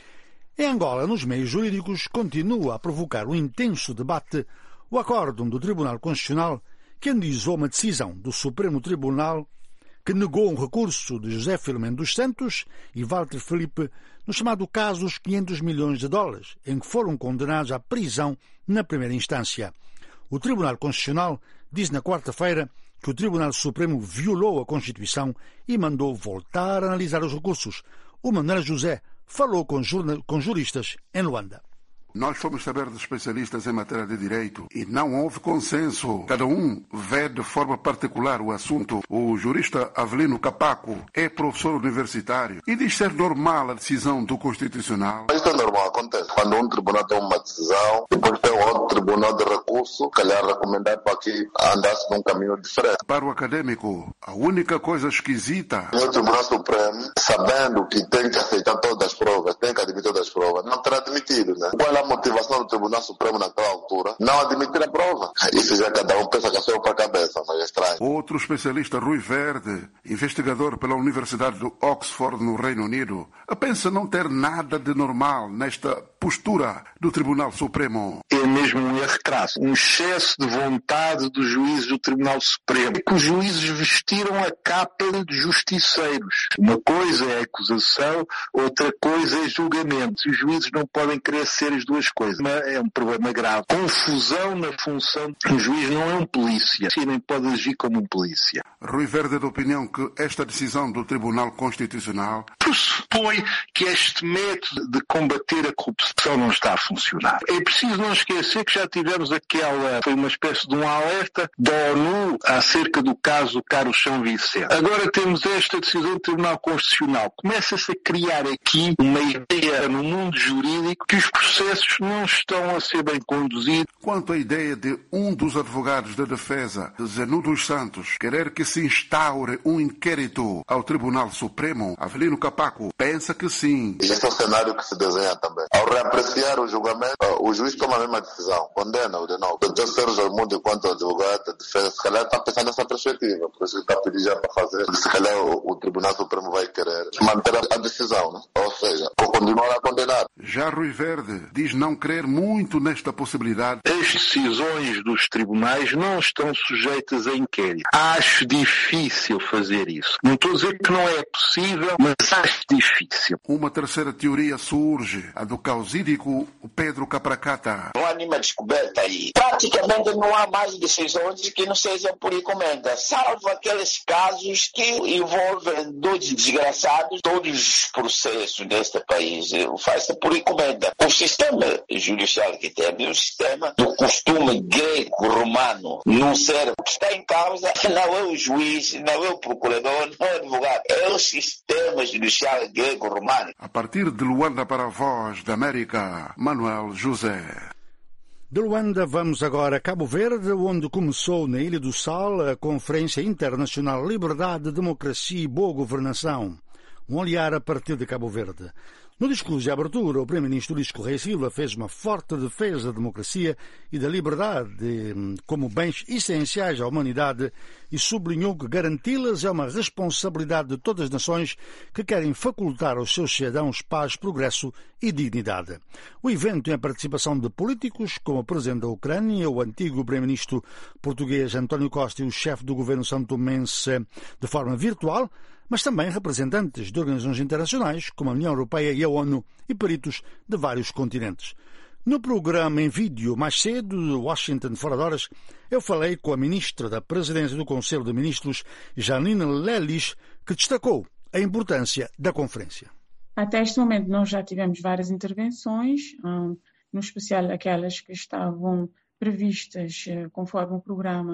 Em Angola, nos meios jurídicos, continua a provocar um intenso debate o acórdão do Tribunal Constitucional que analisou uma decisão do Supremo Tribunal que negou um recurso de José Filomeno dos Santos e Walter Filipe no chamado caso dos quinhentos milhões de dólares, em que foram condenados à prisão na primeira instância. O Tribunal Constitucional diz na quarta-feira que o Tribunal Supremo violou a Constituição e mandou voltar a analisar os recursos. O Manuel José falou com, com juristas em Luanda. Nós fomos saber de especialistas em matéria de direito e não houve consenso. Cada um vê de forma particular o assunto. O jurista Avelino Capaco é professor universitário e diz ser normal a decisão do Constitucional. Isso é normal, acontece. Quando um tribunal tem uma decisão, depois tem outro tribunal de recurso, calhar recomendar para que andasse num caminho diferente. Para o acadêmico, a única coisa esquisita... O Tribunal Supremo, sabendo que tem que aceitar todas as provas, tem que admitir todas as provas, não terá admitido, né? Qual é a motivação do Tribunal Supremo naquela altura? Não admitir a prova. Isso já cada um pensa que é só para a cabeça, mas é estranho. Outro especialista, Rui Verde, investigador pela Universidade de Oxford, no Reino Unido, pensa não ter nada de normal nesta postura do Tribunal Supremo. É mesmo um erro crasso, um excesso de vontade dos juízes do Tribunal Supremo, que os juízes vestiram a capa de justiceiros. Uma coisa é acusação, outra coisa é julgamento. Os juízes não podem querer ser as duas coisas. É um problema grave. Confusão na função. O juiz não é um polícia, e nem pode agir como um polícia. Rui Verde é da opinião que esta decisão do Tribunal Constitucional pressupõe que este método de combater a corrupção não está a funcionar. É preciso não esquecer que já tivemos aquela, foi uma espécie de um alerta da ONU acerca do caso Carlos São Vicente. Agora temos esta decisão do Tribunal Constitucional. Começa-se a criar aqui uma ideia no mundo jurídico que os processos não estão a ser bem conduzidos. Quanto à ideia de um dos advogados da defesa, Zenu dos Santos, querer que se instaure um inquérito ao Tribunal Supremo, Avelino Capaco pensa que sim. Este é o cenário que se desenha também. Ao reapreciar o julgamento, o juiz toma a mesma decisão, condena-o de novo. O doutor Sérgio Raimundo, enquanto advogado da defesa, se calhar está pensando nessa perspectiva, por isso está pedindo já para fazer. Se calhar o, o Tribunal Supremo vai querer manter a, a decisão, né? Ou seja, continuar a condenar. Já Rui Verde diz não crer muito nesta possibilidade. As decisões dos tribunais não estão sujeitas a inquérito. Acho difícil fazer isso. Não estou a dizer que não é possível, mas acho difícil. Uma terceira teoria surge, a do causídico Pedro Capracata. Não há nenhuma descoberta aí. Praticamente não há mais decisões que não sejam por encomenda, salvo aqueles casos que envolvem dois desgraçados. Todos os processos neste país fazem por encomenda. O sistema judicial que temos é o sistema do costume greco-romano. Não ser o que está em causa não é o juiz, não é o procurador, não é o advogado, é o sistema judicial greco-romano. A partir de Luanda para a Voz da América, Manuel José. De Luanda vamos agora a Cabo Verde, onde começou na Ilha do Sal a Conferência Internacional Liberdade, Democracia e Boa Governação. Um olhar a partir de Cabo Verde. No discurso de abertura, o primeiro-ministro Luís Correia Silva fez uma forte defesa da democracia e da liberdade como bens essenciais à humanidade e sublinhou que garanti-las é uma responsabilidade de todas as nações que querem facultar aos seus cidadãos paz, progresso e dignidade. O evento tem a participação de políticos como o presidente da Ucrânia, o antigo primeiro-ministro português António Costa e o chefe do governo santomense de forma virtual, mas também representantes de organizações internacionais como a União Europeia e a ONU e peritos de vários continentes. No programa em vídeo mais cedo, de Washington Fora de Horas, eu falei com a ministra da Presidência do Conselho de Ministros, Janine Lelis, que destacou a importância da conferência. Até este momento nós já tivemos várias intervenções, um, no especial aquelas que estavam previstas uh, conforme o programa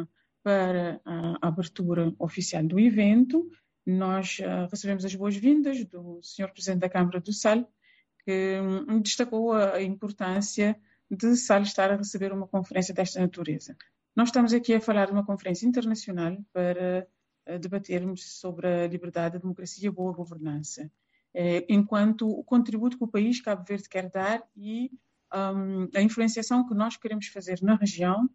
para a abertura oficial do evento. Nós uh, recebemos as boas-vindas do senhor Presidente da Câmara do S A L, que um, destacou a importância de S A L estar a receber uma conferência desta natureza. Nós estamos aqui a falar de uma conferência internacional para uh, debatermos sobre a liberdade, a democracia e a boa governança, uh, enquanto o contributo que o país Cabo Verde quer dar e um, a influenciação que nós queremos fazer na região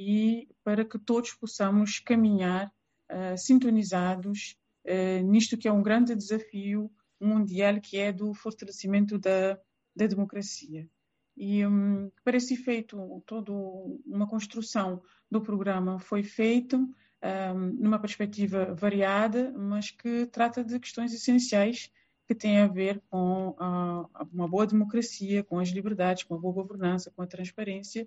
e para que todos possamos caminhar uh, sintonizados uh, nisto que é um grande desafio mundial, que é do fortalecimento da, da democracia. E um, para esse efeito, toda uma construção do programa foi feita um, numa perspectiva variada, mas que trata de questões essenciais que têm a ver com uh, uma boa democracia, com as liberdades, com a boa governança, com a transparência,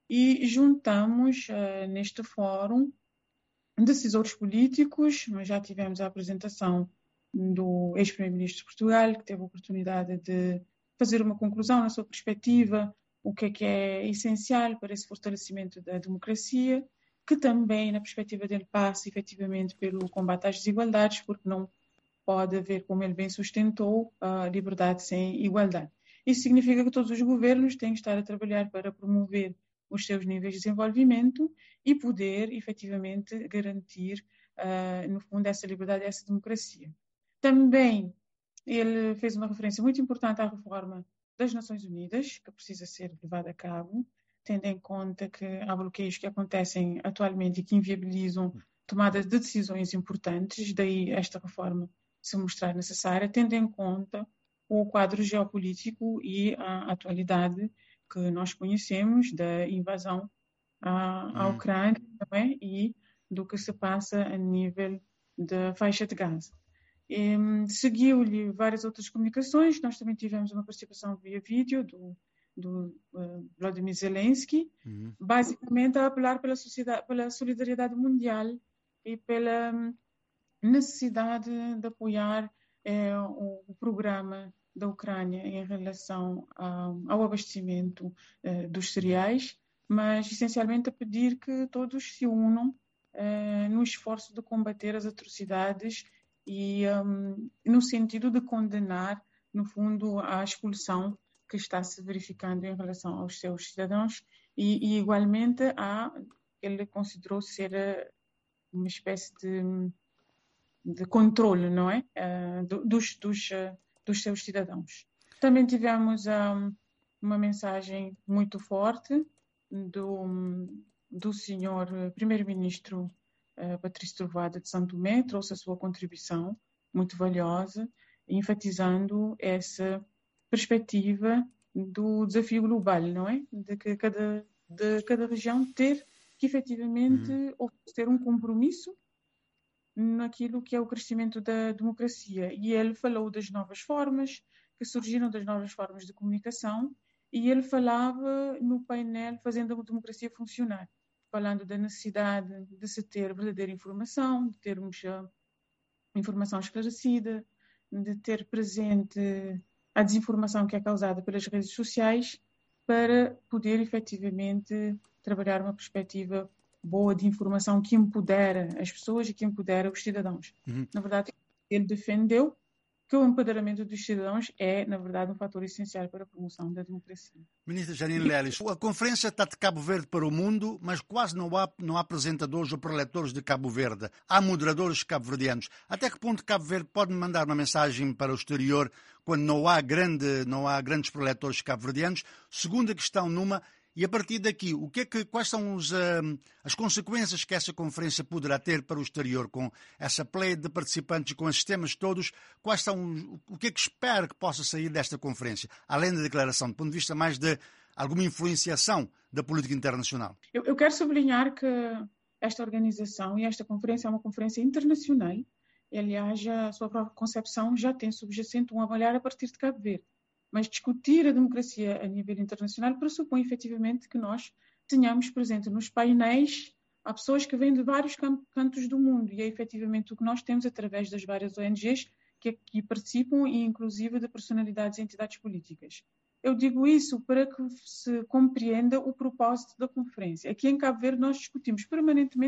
e juntamos uh, neste fórum decisores políticos, mas já tivemos a apresentação do ex-primeiro-ministro de Portugal, que teve a oportunidade de fazer uma conclusão na sua perspectiva, o que é que é essencial para esse fortalecimento da democracia, que também, na perspectiva dele, passa efetivamente pelo combate às desigualdades, porque não pode haver, como ele bem sustentou, a liberdade sem igualdade. Isso significa que todos os governos têm que estar a trabalhar para promover os seus níveis de desenvolvimento e poder, efetivamente, garantir, uh, no fundo, essa liberdade e essa democracia. Também ele fez uma referência muito importante à reforma das Nações Unidas, que precisa ser levada a cabo, tendo em conta que há bloqueios que acontecem atualmente e que inviabilizam tomadas de decisões importantes, daí esta reforma se mostrar necessária, tendo em conta o quadro geopolítico e a atualidade que nós conhecemos da invasão à, à Ucrânia também, e do que se passa a nível da faixa de Gaza. Seguiu-lhe várias outras comunicações. Nós também tivemos uma participação via vídeo do, do uh, Volodymyr Zelensky, uhum. basicamente a apelar pela, sociedade, pela solidariedade mundial e pela um, necessidade de apoiar eh, o, o programa da Ucrânia em relação a, ao abastecimento uh, dos cereais, mas essencialmente a pedir que todos se unam uh, no esforço de combater as atrocidades e um, no sentido de condenar, no fundo, a expulsão que está se verificando em relação aos seus cidadãos e, e igualmente, a ele considerou ser uma espécie de, de controle, não é? Uh, dos, dos, uh, dos seus cidadãos. Também tivemos um, uma mensagem muito forte do, do senhor primeiro-ministro Uh, Patrício Trovoada de São Tomé, trouxe a sua contribuição muito valiosa, enfatizando essa perspectiva do desafio global, não é? De que cada, de cada região ter que efetivamente uhum. ter um compromisso naquilo que é o crescimento da democracia. E ele falou das novas formas, que surgiram das novas formas de comunicação, e ele falava no painel Fazendo a Democracia Funcionar, falando da necessidade de se ter verdadeira informação, de termos uh, informação esclarecida, de ter presente a desinformação que é causada pelas redes sociais, para poder efetivamente trabalhar uma perspectiva boa de informação que empodera as pessoas e que empodera os cidadãos. Uhum. Na verdade, ele defendeu que o empoderamento dos cidadãos é, na verdade, um fator essencial para a promoção da democracia. Ministra Janine Lelis, a conferência está de Cabo Verde para o mundo, mas quase não há, não há apresentadores ou preletores de Cabo Verde. Há moderadores cabo-verdianos. Até que ponto Cabo Verde pode mandar uma mensagem para o exterior quando não há, grande, não há grandes preletores cabo-verdianos? Segunda questão numa, e a partir daqui, o que é que, quais são os, uh, as consequências que essa conferência poderá ter para o exterior, com essa pleia de participantes, com esses temas todos? Quais são, o que é que espera que possa sair desta conferência, além da declaração, do ponto de vista mais de alguma influenciação da política internacional? Eu, eu quero sublinhar que esta organização e esta conferência é uma conferência internacional. E, aliás, a sua própria concepção já tem subjacente um olhar a partir de Cabo Verde. Mas discutir a democracia a nível internacional pressupõe efetivamente que nós tenhamos presente nos painéis há pessoas que vêm de vários cantos do mundo, e é efetivamente o que nós temos através das várias O N Gs que aqui participam, e inclusive de personalidades e entidades políticas. Eu digo isso para que se compreenda o propósito da conferência. Aqui em Cabo Verde nós discutimos permanentemente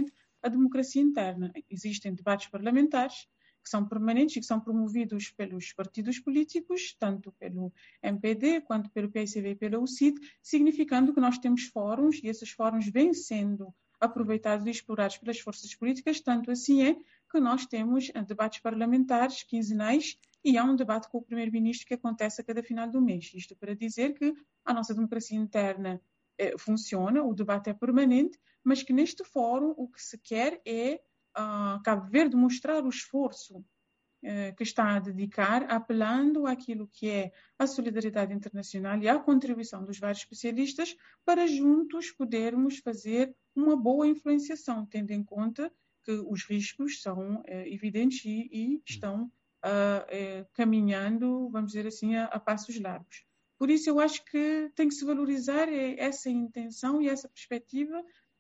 a democracia interna. Existem debates parlamentares que são permanentes e que são promovidos pelos partidos políticos, tanto pelo M P D quanto pelo P S D e pela U C I D, significando que nós temos fóruns e esses fóruns vêm sendo aproveitados e explorados pelas forças políticas, tanto assim é que nós temos debates parlamentares quinzenais e há um debate com o primeiro-ministro que acontece a cada final do mês. Isto para dizer que a nossa democracia interna eh, funciona, o debate é permanente, mas que neste fórum o que se quer é uh, Cabo Verde mostrar o esforço uh, que está a dedicar, apelando àquilo que é a solidariedade internacional e à contribuição dos vários especialistas para juntos podermos fazer uma boa influenciação, tendo em conta que os riscos são uh, evidentes e, e estão Uh, eh, caminhando, vamos dizer assim, a, a passos largos. Por isso eu acho que tem que se valorizar essa intenção e essa perspectiva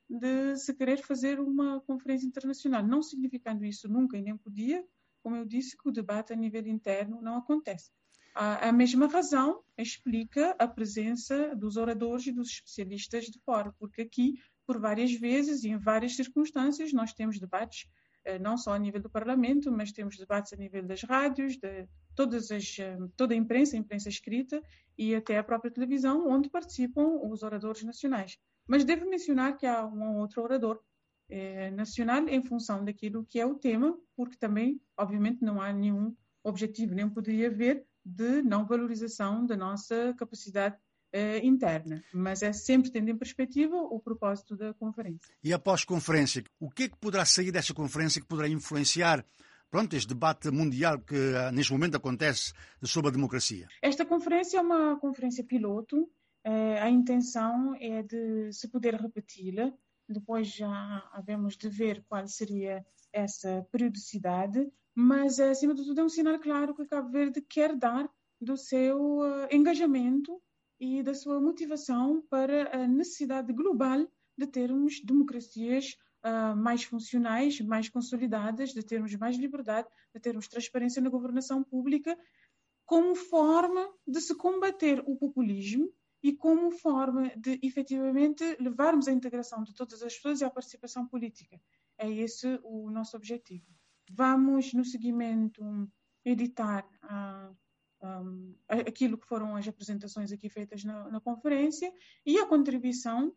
de se querer fazer uma conferência internacional, não significando isso nunca e nem podia, como eu disse, que o debate a nível interno não acontece. A, a mesma razão explica a presença dos oradores e dos especialistas de fora, porque aqui, por várias vezes e em várias circunstâncias, nós temos debates não só a nível do Parlamento, mas temos debates a nível das rádios, de todas as, toda a imprensa, a imprensa escrita e até a própria televisão, onde participam os oradores nacionais. Mas devo mencionar que há um outro orador eh, nacional em função daquilo que é o tema, porque também, obviamente, não há nenhum objetivo, nem poderia haver, de não valorização da nossa capacidade interna, mas é sempre tendo em perspectiva o propósito da conferência. E após conferência, o que é que poderá sair desta conferência que poderá influenciar, pronto, este debate mundial que neste momento acontece sobre a democracia? Esta conferência é uma conferência piloto, a intenção é de se poder repeti-la, depois já havemos de ver qual seria essa periodicidade, mas acima de tudo é um sinal claro que Cabo Verde quer dar do seu engajamento e da sua motivação para a necessidade global de termos democracias uh, mais funcionais, mais consolidadas, de termos mais liberdade, de termos transparência na governação pública, como forma de se combater o populismo e como forma de, efetivamente, levarmos a integração de todas as pessoas e a participação política. É esse o nosso objetivo. Vamos, no seguimento, editar a Um, aquilo que foram as apresentações aqui feitas na, na conferência e a contribuição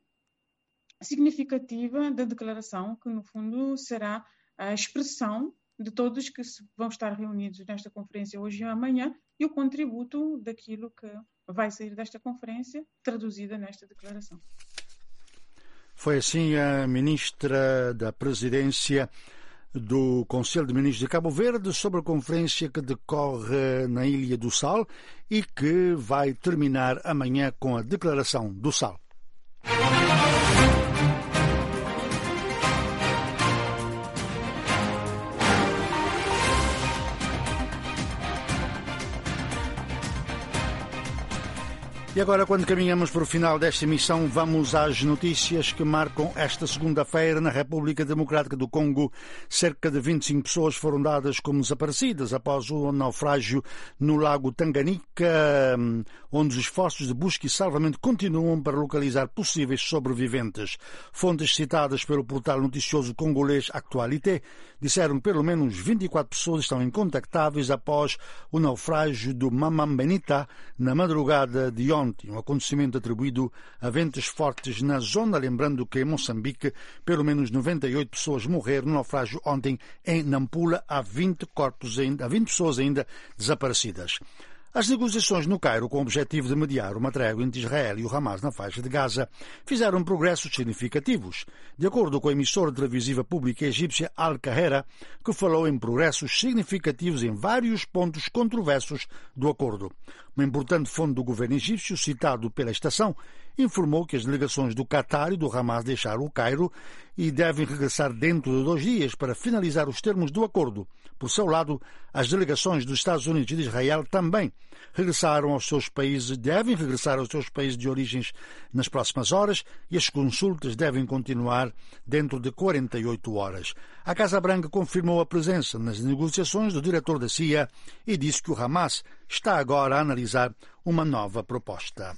significativa da declaração, que no fundo será a expressão de todos que vão estar reunidos nesta conferência hoje e amanhã e o contributo daquilo que vai sair desta conferência traduzida nesta declaração. Foi assim a ministra da Presidência do Conselho de Ministros de Cabo Verde sobre a conferência que decorre na Ilha do Sal e que vai terminar amanhã com a declaração do Sal. E agora, quando caminhamos para o final desta emissão, vamos às notícias que marcam esta segunda-feira na República Democrática do Congo. Cerca de vinte e cinco pessoas foram dadas como desaparecidas após o naufrágio no lago Tanganica, onde os esforços de busca e salvamento continuam para localizar possíveis sobreviventes. Fontes citadas pelo portal noticioso congolês Actualité disseram que pelo menos vinte e quatro pessoas estão incontactáveis após o naufrágio do Mamambenita na madrugada de ontem. Um acontecimento atribuído a ventos fortes na zona, lembrando que em Moçambique pelo menos noventa e oito pessoas morreram no naufrágio ontem em Nampula, há vinte corpos ainda, há vinte pessoas ainda desaparecidas. As negociações no Cairo, com o objetivo de mediar uma trégua entre Israel e o Hamas na faixa de Gaza, fizeram progressos significativos, de acordo com a emissora televisiva pública egípcia Al Kahera, que falou em progressos significativos em vários pontos controversos do acordo. Uma importante fonte do governo egípcio, citado pela estação, informou que as delegações do Qatar e do Hamas deixaram o Cairo e devem regressar dentro de dois dias para finalizar os termos do acordo. Por seu lado, as delegações dos Estados Unidos e de Israel também regressaram aos seus países, devem regressar aos seus países de origens nas próximas horas e as consultas devem continuar dentro de quarenta e oito horas. A Casa Branca confirmou a presença nas negociações do diretor da C I A e disse que o Hamas está agora a analisar uma nova proposta.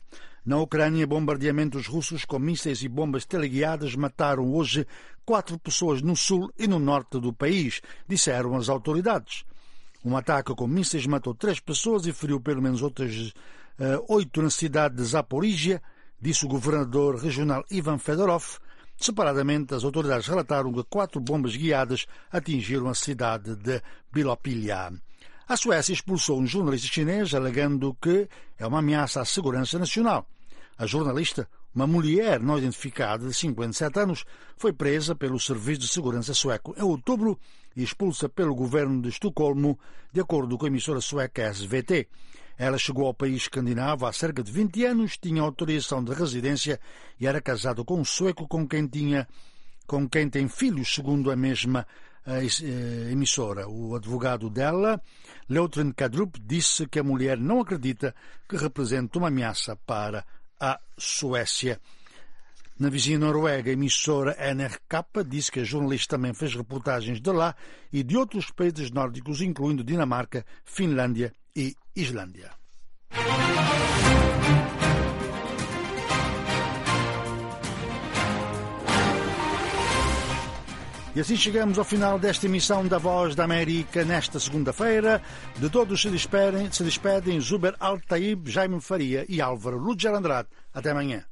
Na Ucrânia, bombardeamentos russos com mísseis e bombas teleguiadas mataram hoje quatro pessoas no sul e no norte do país, disseram as autoridades. Um ataque com mísseis matou três pessoas e feriu pelo menos outras uh, oito na cidade de Zaporizhia, disse o governador regional Ivan Fedorov. Separadamente, as autoridades relataram que quatro bombas guiadas atingiram a cidade de Bilopilia. A Suécia expulsou um jornalista chinês alegando que é uma ameaça à segurança nacional. A jornalista, uma mulher não identificada de cinquenta e sete anos, foi presa pelo Serviço de Segurança sueco em outubro e expulsa pelo governo de Estocolmo, de acordo com a emissora sueca S V T. Ela chegou ao país escandinavo há cerca de vinte anos, tinha autorização de residência e era casada com um sueco com quem, tinha, com quem tem filhos, segundo a mesma emissora. O advogado dela, Leutren Kadrup, disse que a mulher não acredita que represente uma ameaça para a Suécia. Na vizinha Noruega, a emissora N R K disse que a jornalista também fez reportagens de lá e de outros países nórdicos, incluindo Dinamarca, Finlândia e Islândia. E assim chegamos ao final desta emissão da Voz da América nesta segunda-feira. De todos se despedem, se despedem Zuber Al-Taib, Jaime Faria e Álvaro Lúger Andrade. Até amanhã.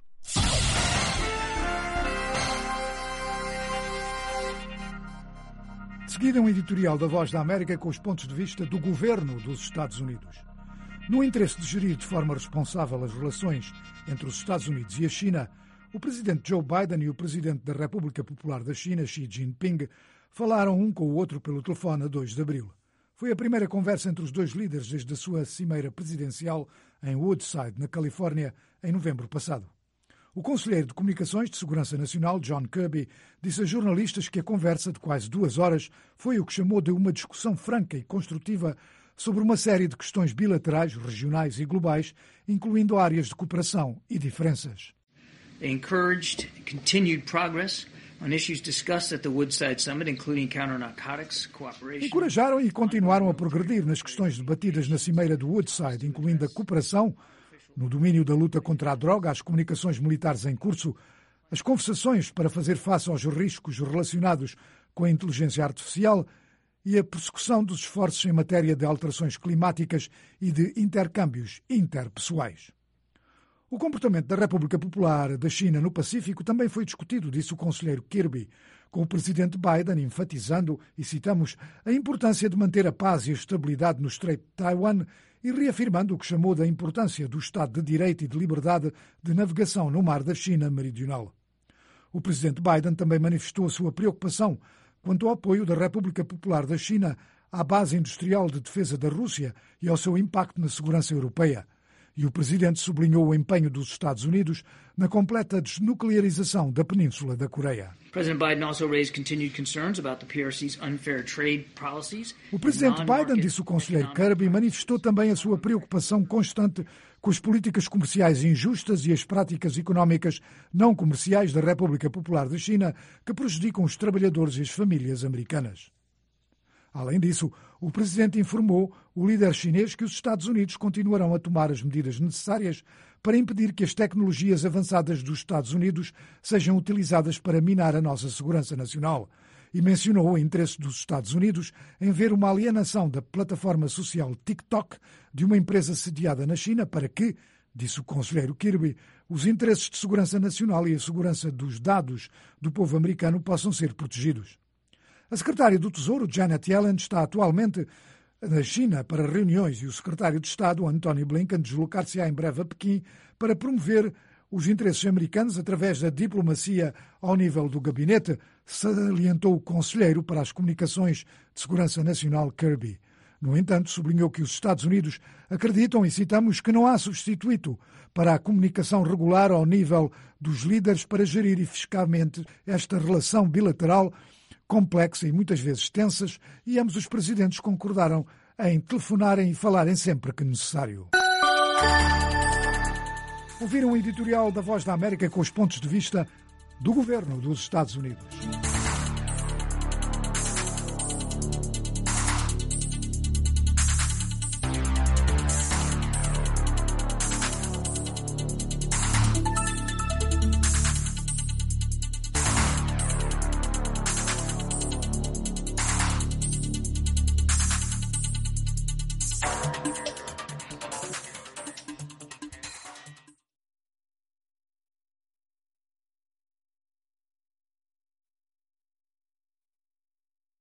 De seguida, um editorial da Voz da América com os pontos de vista do governo dos Estados Unidos. No interesse de gerir de forma responsável as relações entre os Estados Unidos e a China, o presidente Joe Biden e o presidente da República Popular da China, Xi Jinping, falaram um com o outro pelo telefone a dois de abril. Foi a primeira conversa entre os dois líderes desde a sua cimeira presidencial em Woodside, na Califórnia, em novembro passado. O conselheiro de Comunicações de Segurança Nacional, John Kirby, disse a jornalistas que a conversa de quase duas horas foi o que chamou de uma discussão franca e construtiva sobre uma série de questões bilaterais, regionais e globais, incluindo áreas de cooperação e diferenças. They encouraged continued progress on issues discussed at the Woodside Summit, including counter-narcotics, cooperation. Encorajaram e continuaram a progredir nas questões debatidas na cimeira do Woodside, incluindo a cooperação no domínio da luta contra a droga, as comunicações militares em curso, as conversações para fazer face aos riscos relacionados com a inteligência artificial e a persecução dos esforços em matéria de alterações climáticas e de intercâmbios interpessoais. O comportamento da República Popular da China no Pacífico também foi discutido, disse o conselheiro Kirby, com o presidente Biden enfatizando, e citamos, a importância de manter a paz e a estabilidade no Estreito de Taiwan e reafirmando o que chamou da importância do Estado de Direito e de liberdade de navegação no mar da China Meridional. O presidente Biden também manifestou a sua preocupação quanto ao apoio da República Popular da China à base industrial de defesa da Rússia e ao seu impacto na segurança europeia. E o presidente sublinhou o empenho dos Estados Unidos na completa desnuclearização da Península da Coreia. O presidente Biden, disse o conselheiro Kirby, manifestou também a sua preocupação constante com as políticas comerciais injustas e as práticas económicas não comerciais da República Popular da China que prejudicam os trabalhadores e as famílias americanas. Além disso, o presidente informou o líder chinês que os Estados Unidos continuarão a tomar as medidas necessárias para impedir que as tecnologias avançadas dos Estados Unidos sejam utilizadas para minar a nossa segurança nacional e mencionou o interesse dos Estados Unidos em ver uma alienação da plataforma social TikTok de uma empresa sediada na China para que, disse o conselheiro Kirby, os interesses de segurança nacional e a segurança dos dados do povo americano possam ser protegidos. A secretária do Tesouro, Janet Yellen, está atualmente na China para reuniões e o secretário de Estado, Antony Blinken, deslocar-se-á em breve a Pequim para promover os interesses americanos através da diplomacia ao nível do gabinete, salientou o conselheiro para as comunicações de segurança nacional Kirby. No entanto, sublinhou que os Estados Unidos acreditam, e citamos, que não há substituto para a comunicação regular ao nível dos líderes para gerir eficazmente esta relação bilateral complexa e muitas vezes tensas, e ambos os presidentes concordaram em telefonarem e falarem sempre que necessário. Ouviram o editorial da Voz da América com os pontos de vista do governo dos Estados Unidos.